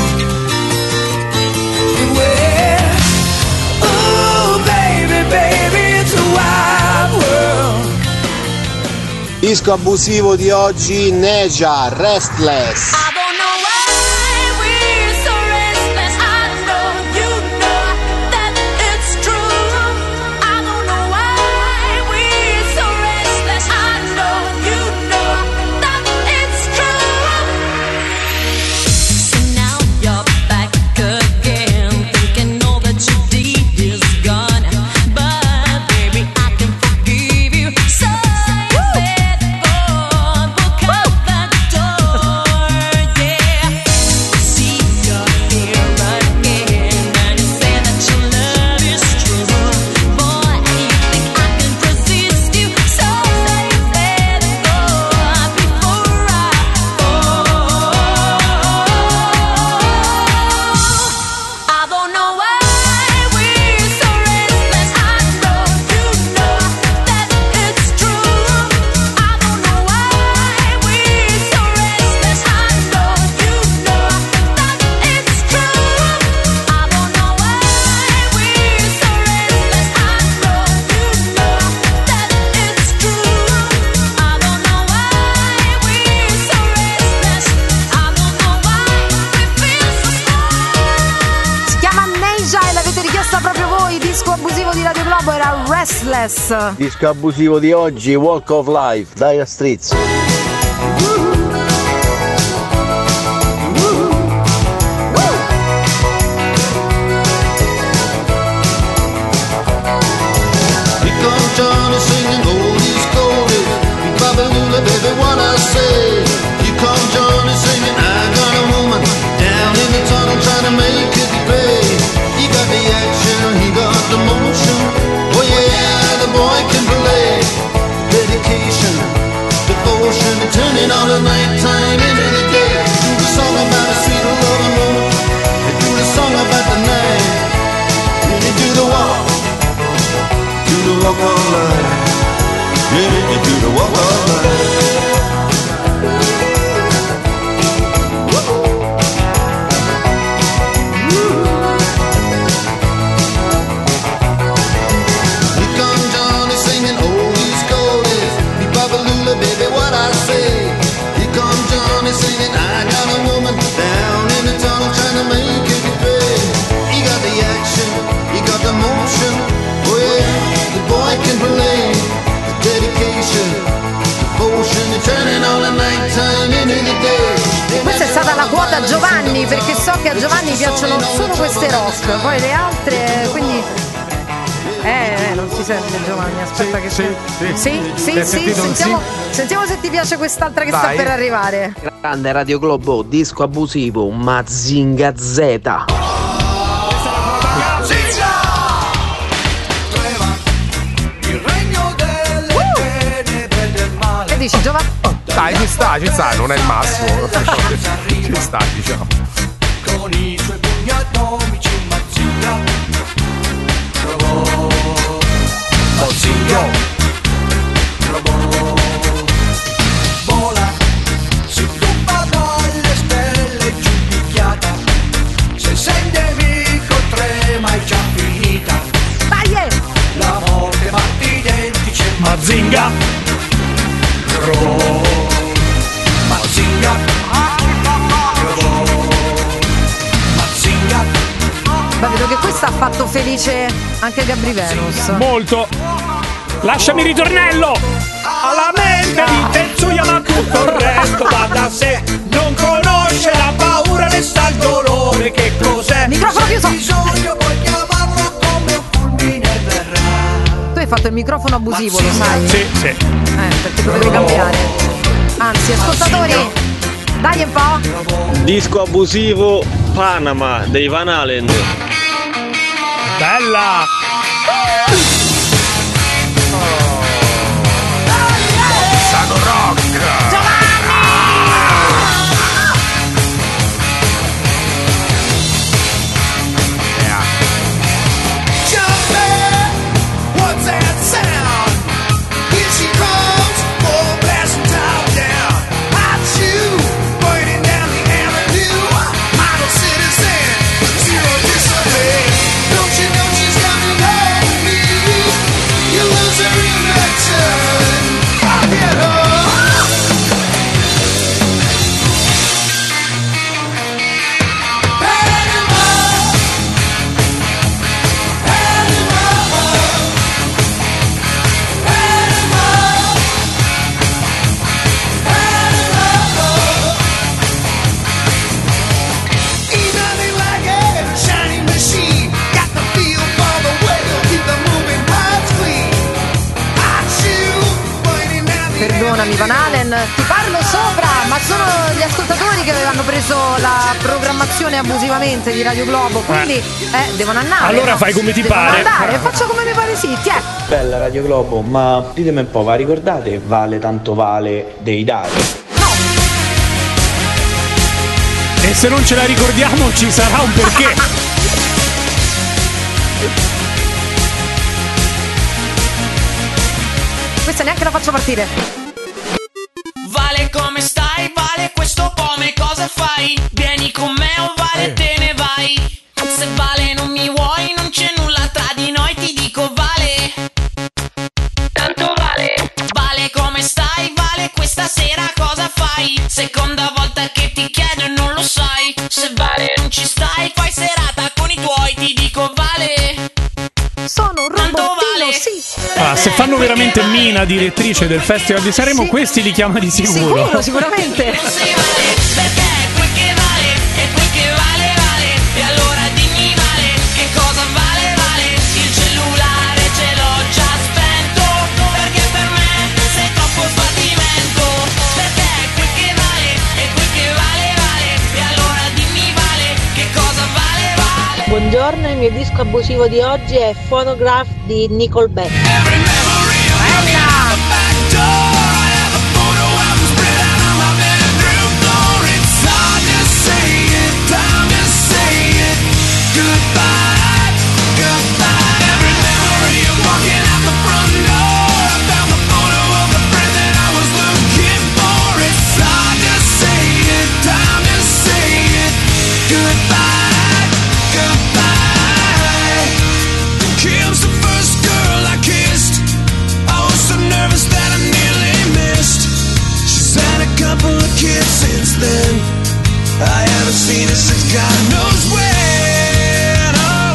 Disco abusivo di oggi, Neja, Restless. Restless. Disco abusivo di oggi, Walk of Life, Dire Straits. Johnny singing oldies goldies, Babalula baby what I say. You come Johnny singing I got a woman down in the tunnel trying to make it pay. He got the action, he got the motion. Oh yeah, the boy can play. Dedication, devotion, turning all the nighttime into the day. Do the song about a sweet loving woman, they do the song about the night. They do the walk. Do the walk of life, yeah, you do the walk of life. Here come Johnny singing oldies goldies, me Babalula baby what I say. Here come Johnny singing I got a woman down in the tunnel trying to make it pay. He got the action, he got the motion, oh yeah. The boy can play, the dedication, devotion, turning all the nighttime into the day. Questa è stata la quota Giovanni, perché so che a Giovanni piacciono solo queste rock, poi le altre, quindi non si sente Giovanni, aspetta che sì, sentiamo se ti piace quest'altra che sta per arrivare. Grande Radio Globo, disco abusivo, Mazinga Z. Che dici Giovanni? Dai, ci sta, non è il massimo. Ci sta, diciamo. Con i suoi pugni atomici Mazinga vola, si tuffa dalle stelle giù picchiata. Se sei nemico trema è già finita. Dai! La morte batte i denti, c'è Mazinga. Mazinga. Mazinga. Ma vedo che questa ha fatto felice anche Gabri Venus. Molto. Lasciami il ritornello. Alla mente di Tetsuya ma tutto il resto va da sé. Non conosce la paura né sta il dolore. Che cos'è? Microfono chiuso. Bisogno puoi chiamarlo come un fulmine verrà. Tu hai fatto il microfono abusivo, lo sai? Sì. Perché dovevi cambiare. Anzi, ascoltatori, dai un po'. Disco abusivo Panama dei Van Halen. Bella. Sano rock. Perdonami Van Halen, ti parlo sopra, ma sono gli ascoltatori che avevano preso la programmazione abusivamente di Radio Globo, quindi devono andare. Allora no? fai come ti devono pare. Andare, faccio come mi pare, sì, ti è. Bella Radio Globo, ma ditemi un po', va ricordate Vale tanto vale dei Dai? E se non ce la ricordiamo ci sarà un perché. Questa neanche la faccio partire. Vale, come stai? Vale, questo come cosa fai? Vieni con me o Vale te ne vai? Se Vale non mi vuoi non c'è nulla tra di noi, ti dico Vale. Tanto Vale. Vale, come stai? Vale, questa sera cosa fai? Seconda volta che ti chiedo e non lo sai. Se Vale non ci stai fai serata con i tuoi, ti dico Vale. Sono un robottino, Vale. sì. Kate Mina, direttrice del Festival di Sanremo, questi li chiama di sicuro. Sicuramente. Buongiorno, il mio disco abusivo di oggi è Photograph di Nickelback. Since then, I haven't seen her since God knows when.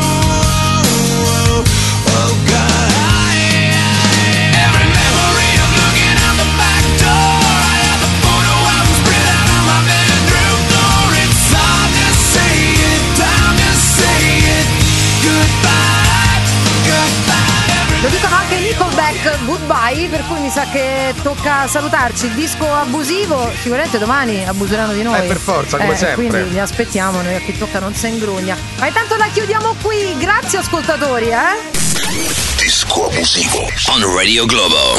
Oh God, every memory of looking out the back door. I have a photo album spread out on my bedroom floor. It's hard to say it, time to say it. Goodbye, goodbye. Lo dicono anche Nickelback, goodbye, per cui mi sa che tocca salutarci. Il disco abusivo, sicuramente domani abuseranno di noi. Per forza, come sempre. Quindi li aspettiamo, noi a chi tocca non si ingrugna. Ma intanto la chiudiamo qui, grazie ascoltatori, Disco abusivo on Radio Globo.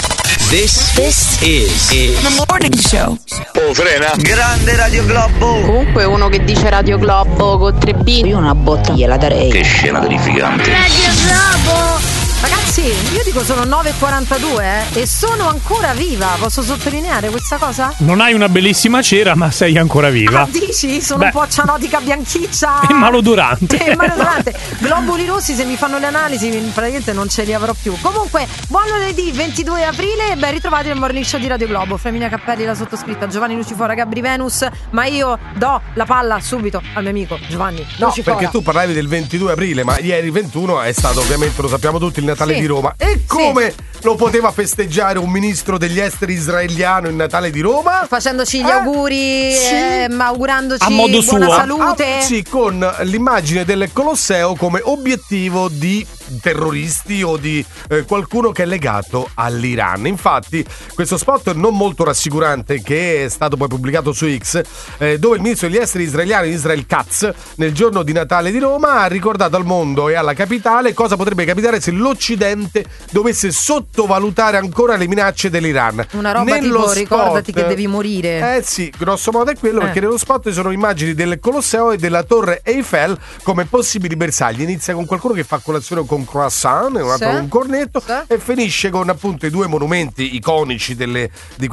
This is The Morning Show. Oh, frena. Grande Radio Globo. Comunque uno che dice Radio Globo con 3 B, io una botta gliela darei. Che scena terrificante. Radio Globo. Ragazzi, io dico sono 9:42 e sono ancora viva. Posso sottolineare questa cosa? Non hai una bellissima cera, ma sei ancora viva. Ah, dici? Sono un po' cianotica bianchiccia e malodorante. Globuli rossi, se mi fanno le analisi praticamente non ce li avrò più. Comunque, buon lunedì 22 aprile e ben ritrovati nel Morning Show di Radio Globo. Flaminia Cappelli, la sottoscritta, Giovanni Lucifora, Gabri Venus. Ma io do la palla subito al mio amico Giovanni Lucifora. Perché tu parlavi del 22 aprile, ma ieri 21 è stato, ovviamente lo sappiamo tutti, il Natale di Roma. E come lo poteva festeggiare un ministro degli esteri israeliano il Natale di Roma? Facendoci gli auguri, augurandoci a modo buona suo. salute. Sì, con l'immagine del Colosseo come obiettivo di terroristi o di qualcuno che è legato all'Iran. Infatti questo spot non molto rassicurante, che è stato poi pubblicato su X, dove il ministro degli esteri israeliano Israel Katz nel giorno di Natale di Roma ha ricordato al mondo e alla capitale cosa potrebbe capitare se l'Occidente dovesse sottovalutare ancora le minacce dell'Iran. Una roba nello tipo spot, ricordati che devi morire. Sì, grosso modo è quello, perché nello spot ci sono immagini del Colosseo e della Torre Eiffel come possibili bersagli. Inizia con qualcuno che fa colazione con croissant e un altro con un cornetto e finisce con appunto i due monumenti iconici delle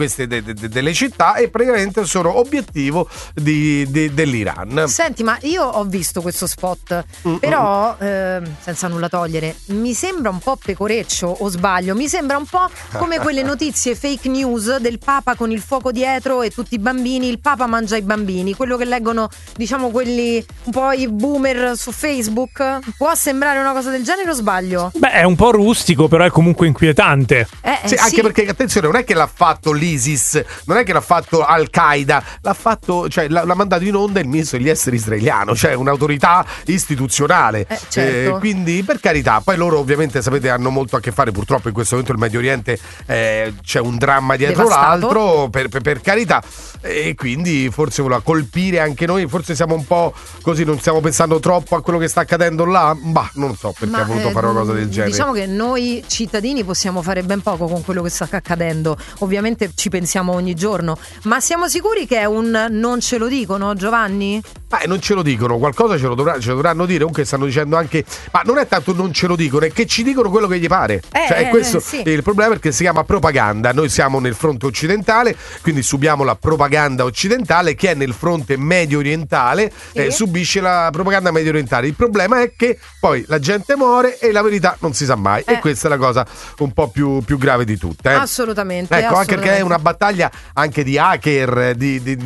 città, e praticamente sono obiettivo dell'Iran. Senti, ma io ho visto questo spot, però senza nulla togliere, mi sembra un po' pecoreccio, o sbaglio? Mi sembra un po' come quelle notizie fake news del Papa con il fuoco dietro e tutti i bambini, il Papa mangia i bambini, quello che leggono, diciamo, quelli un po' i boomer su Facebook. Può sembrare una cosa del genere o sbaglio? Beh, è un po' rustico, però è comunque inquietante. Sì, anche perché, attenzione, non è che l'ha fatto l'ISIS, non è che l'ha fatto Al-Qaeda, l'ha fatto, cioè l'ha mandato in onda il ministro degli esteri israeliano, cioè un'autorità istituzionale. Certo. Quindi, per carità, poi loro ovviamente, sapete, hanno molto a che fare. Purtroppo in questo momento il Medio Oriente c'è un dramma dietro l'altro, per carità, e quindi forse voleva colpire anche noi. Forse siamo un po' così, non stiamo pensando troppo a quello che sta accadendo là. Bah, non so perché ha voluto fare una cosa del genere. Diciamo che noi cittadini possiamo fare ben poco con quello che sta accadendo. Ovviamente ci pensiamo ogni giorno, ma siamo sicuri che è un non ce lo dicono, Giovanni? Non ce lo dicono, qualcosa ce lo dovranno dire. Comunque stanno dicendo anche, ma non è tanto non ce lo dicono, è che ci dicono quello che gli pare. Cioè questo il problema, perché si chiama propaganda. Noi siamo nel fronte occidentale, quindi subiamo la propaganda occidentale. Chi è nel fronte medio orientale subisce la propaganda medio orientale. Il problema è che poi la gente muore e la verità non si sa mai, e questa è la cosa un po' più grave di tutte. Assolutamente. Anche perché è una battaglia anche di hacker,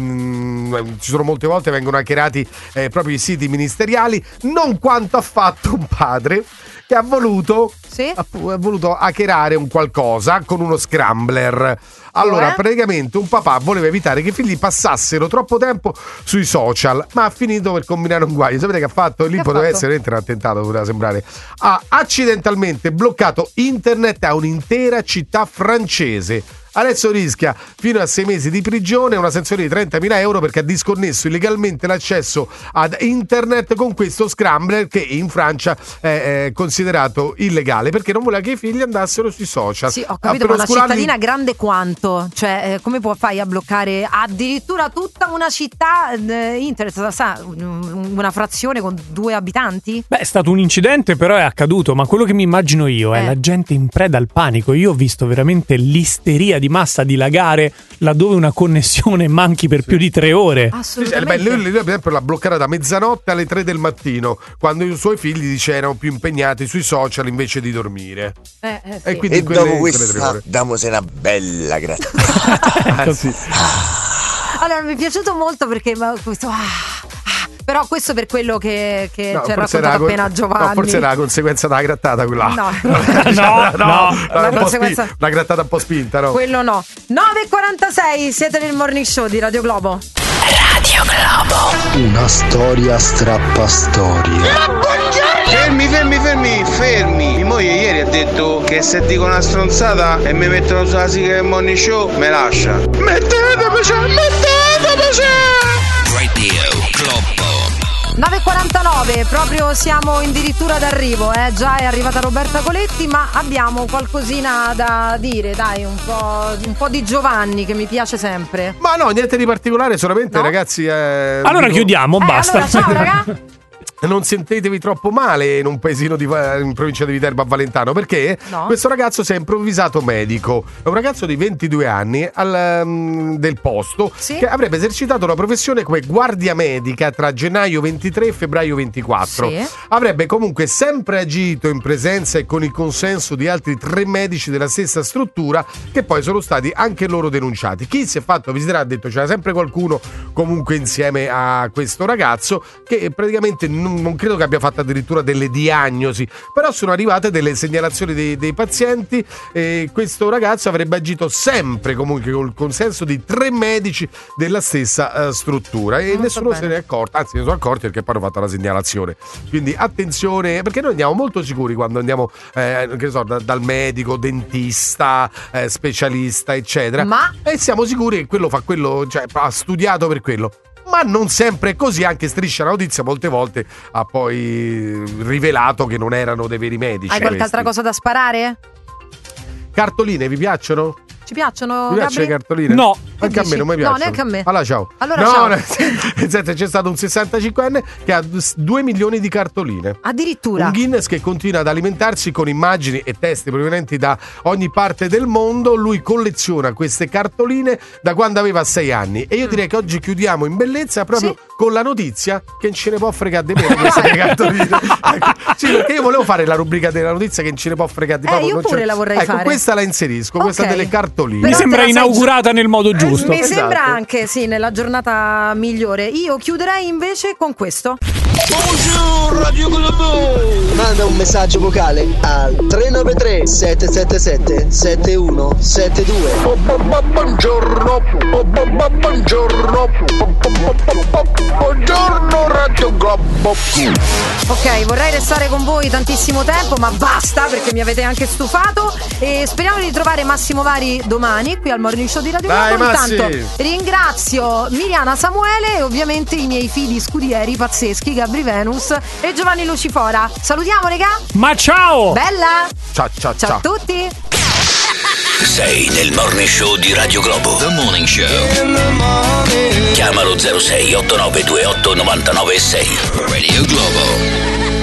ci sono molte volte vengono hackerati proprio i siti ministeriali, non quanto ha fatto un padre che ha voluto Sì? ha voluto hackerare un qualcosa con uno scrambler. Allora, praticamente un papà voleva evitare che i figli passassero troppo tempo sui social, ma ha finito per combinare un guaio. Sapete che ha fatto? Lì poteva essere veramente un attentato, poteva sembrare. Ha accidentalmente bloccato internet a un'intera città francese. Adesso rischia fino a 6 mesi di prigione e una sanzione di 30.000 euro perché ha disconnesso illegalmente l'accesso ad internet con questo scrambler che in Francia è considerato illegale perché non voleva che i figli andassero sui social. Sì, ho capito, ma una cittadina grande quanto? Cioè, come fai a bloccare addirittura tutta una città internet? Sa, una frazione con 2 abitanti? Beh, è stato un incidente, però è accaduto, ma quello che mi immagino io è la gente in preda al panico. Io ho visto veramente l'isteria di massa dilagare laddove una connessione manchi per più di 3 ore. Assolutamente. Lui per esempio l'ha bloccata da mezzanotte alle 3 del mattino, quando i suoi figli dice erano più impegnati sui social invece di dormire. Sì. E quindi dopo questa damose una bella grattata. Così. Allora, mi è piaciuto molto perché questo però questo per quello che ci ha raccontato appena Giovanni. No, forse era la conseguenza della grattata quella. No. Una grattata un po' spinta, no? Quello no. 9:46, siete nel Morning Show di Radio Globo. Radio Globo. Una storia strappa storie. Fermi. Mia moglie ieri ha detto che se dico una stronzata e mi mettono sulla sigla del Morning Show, me lascia. Mettetemi! Radio Globo. 9:49, proprio siamo addirittura d'arrivo, già è arrivata Roberta Coletti, ma abbiamo qualcosina da dire, dai, un po' di Giovanni che mi piace sempre. Ma no, niente di particolare, solamente ragazzi. Allora chiudiamo, basta. Allora, ciao raga. Non sentetevi troppo male in un paesino in provincia di Viterbo a Valentano, perché questo ragazzo si è improvvisato medico. È un ragazzo di 22 anni del posto che avrebbe esercitato la professione come guardia medica tra gennaio 23 e febbraio 24. Avrebbe comunque sempre agito in presenza e con il consenso di altri 3 medici della stessa struttura, che poi sono stati anche loro denunciati. Chi si è fatto visitare ha detto c'era sempre qualcuno comunque insieme a questo ragazzo, che praticamente non credo che abbia fatto addirittura delle diagnosi, però sono arrivate delle segnalazioni dei pazienti e questo ragazzo avrebbe agito sempre comunque con il consenso di 3 medici della stessa struttura e nessuno se ne è accorto, anzi ne sono accorti perché poi hanno fatto la segnalazione. Quindi attenzione, perché noi andiamo molto sicuri quando andiamo dal medico, dentista, specialista eccetera, e siamo sicuri che quello fa quello, cioè ha studiato per quello. Ma non sempre è così, anche Striscia la Notizia molte volte ha poi rivelato che non erano dei veri medici. Hai qualche altra cosa da sparare? Cartoline vi piacciono? Ci piacciono? Mi piacciono le cartoline? No. Anche a me non mi piacciono. No, neanche a me. Allora ciao. Senti, c'è stato un 65enne che ha 2 milioni di cartoline. Addirittura. Un Guinness che continua ad alimentarsi con immagini e testi provenienti da ogni parte del mondo. Lui colleziona queste cartoline da quando aveva 6 anni. E io direi che oggi chiudiamo in bellezza proprio con la notizia che non ce ne può fregare di meno queste cartoline. Sì, perché io volevo fare la rubrica della notizia che non ce ne può fregare di meno. Io pure la vorrei fare. Questa la inserisco, questa delle cartoline. Mi sembra inaugurata nel modo giusto. Mi sembra anche, nella giornata migliore. Io chiuderei invece con questo. Buongiorno Radio Globo. Manda un messaggio vocale al 393 777 7172. Buongiorno Radio Globo. Ok, vorrei restare con voi tantissimo tempo, ma basta perché mi avete anche stufato. E speriamo di trovare Massimo Vari domani qui al Morning Show di Radio Globo. Intanto ringrazio Miriana Samuele e ovviamente i miei figli scudieri pazzeschi, Gabri Venus e Giovanni Lucifora. Salutiamo, regà. Ma ciao! Bella! Ciao a tutti! Sei nel Morning Show di Radio Globo. The Morning Show. Chiamalo 06 8928 996. Radio Globo.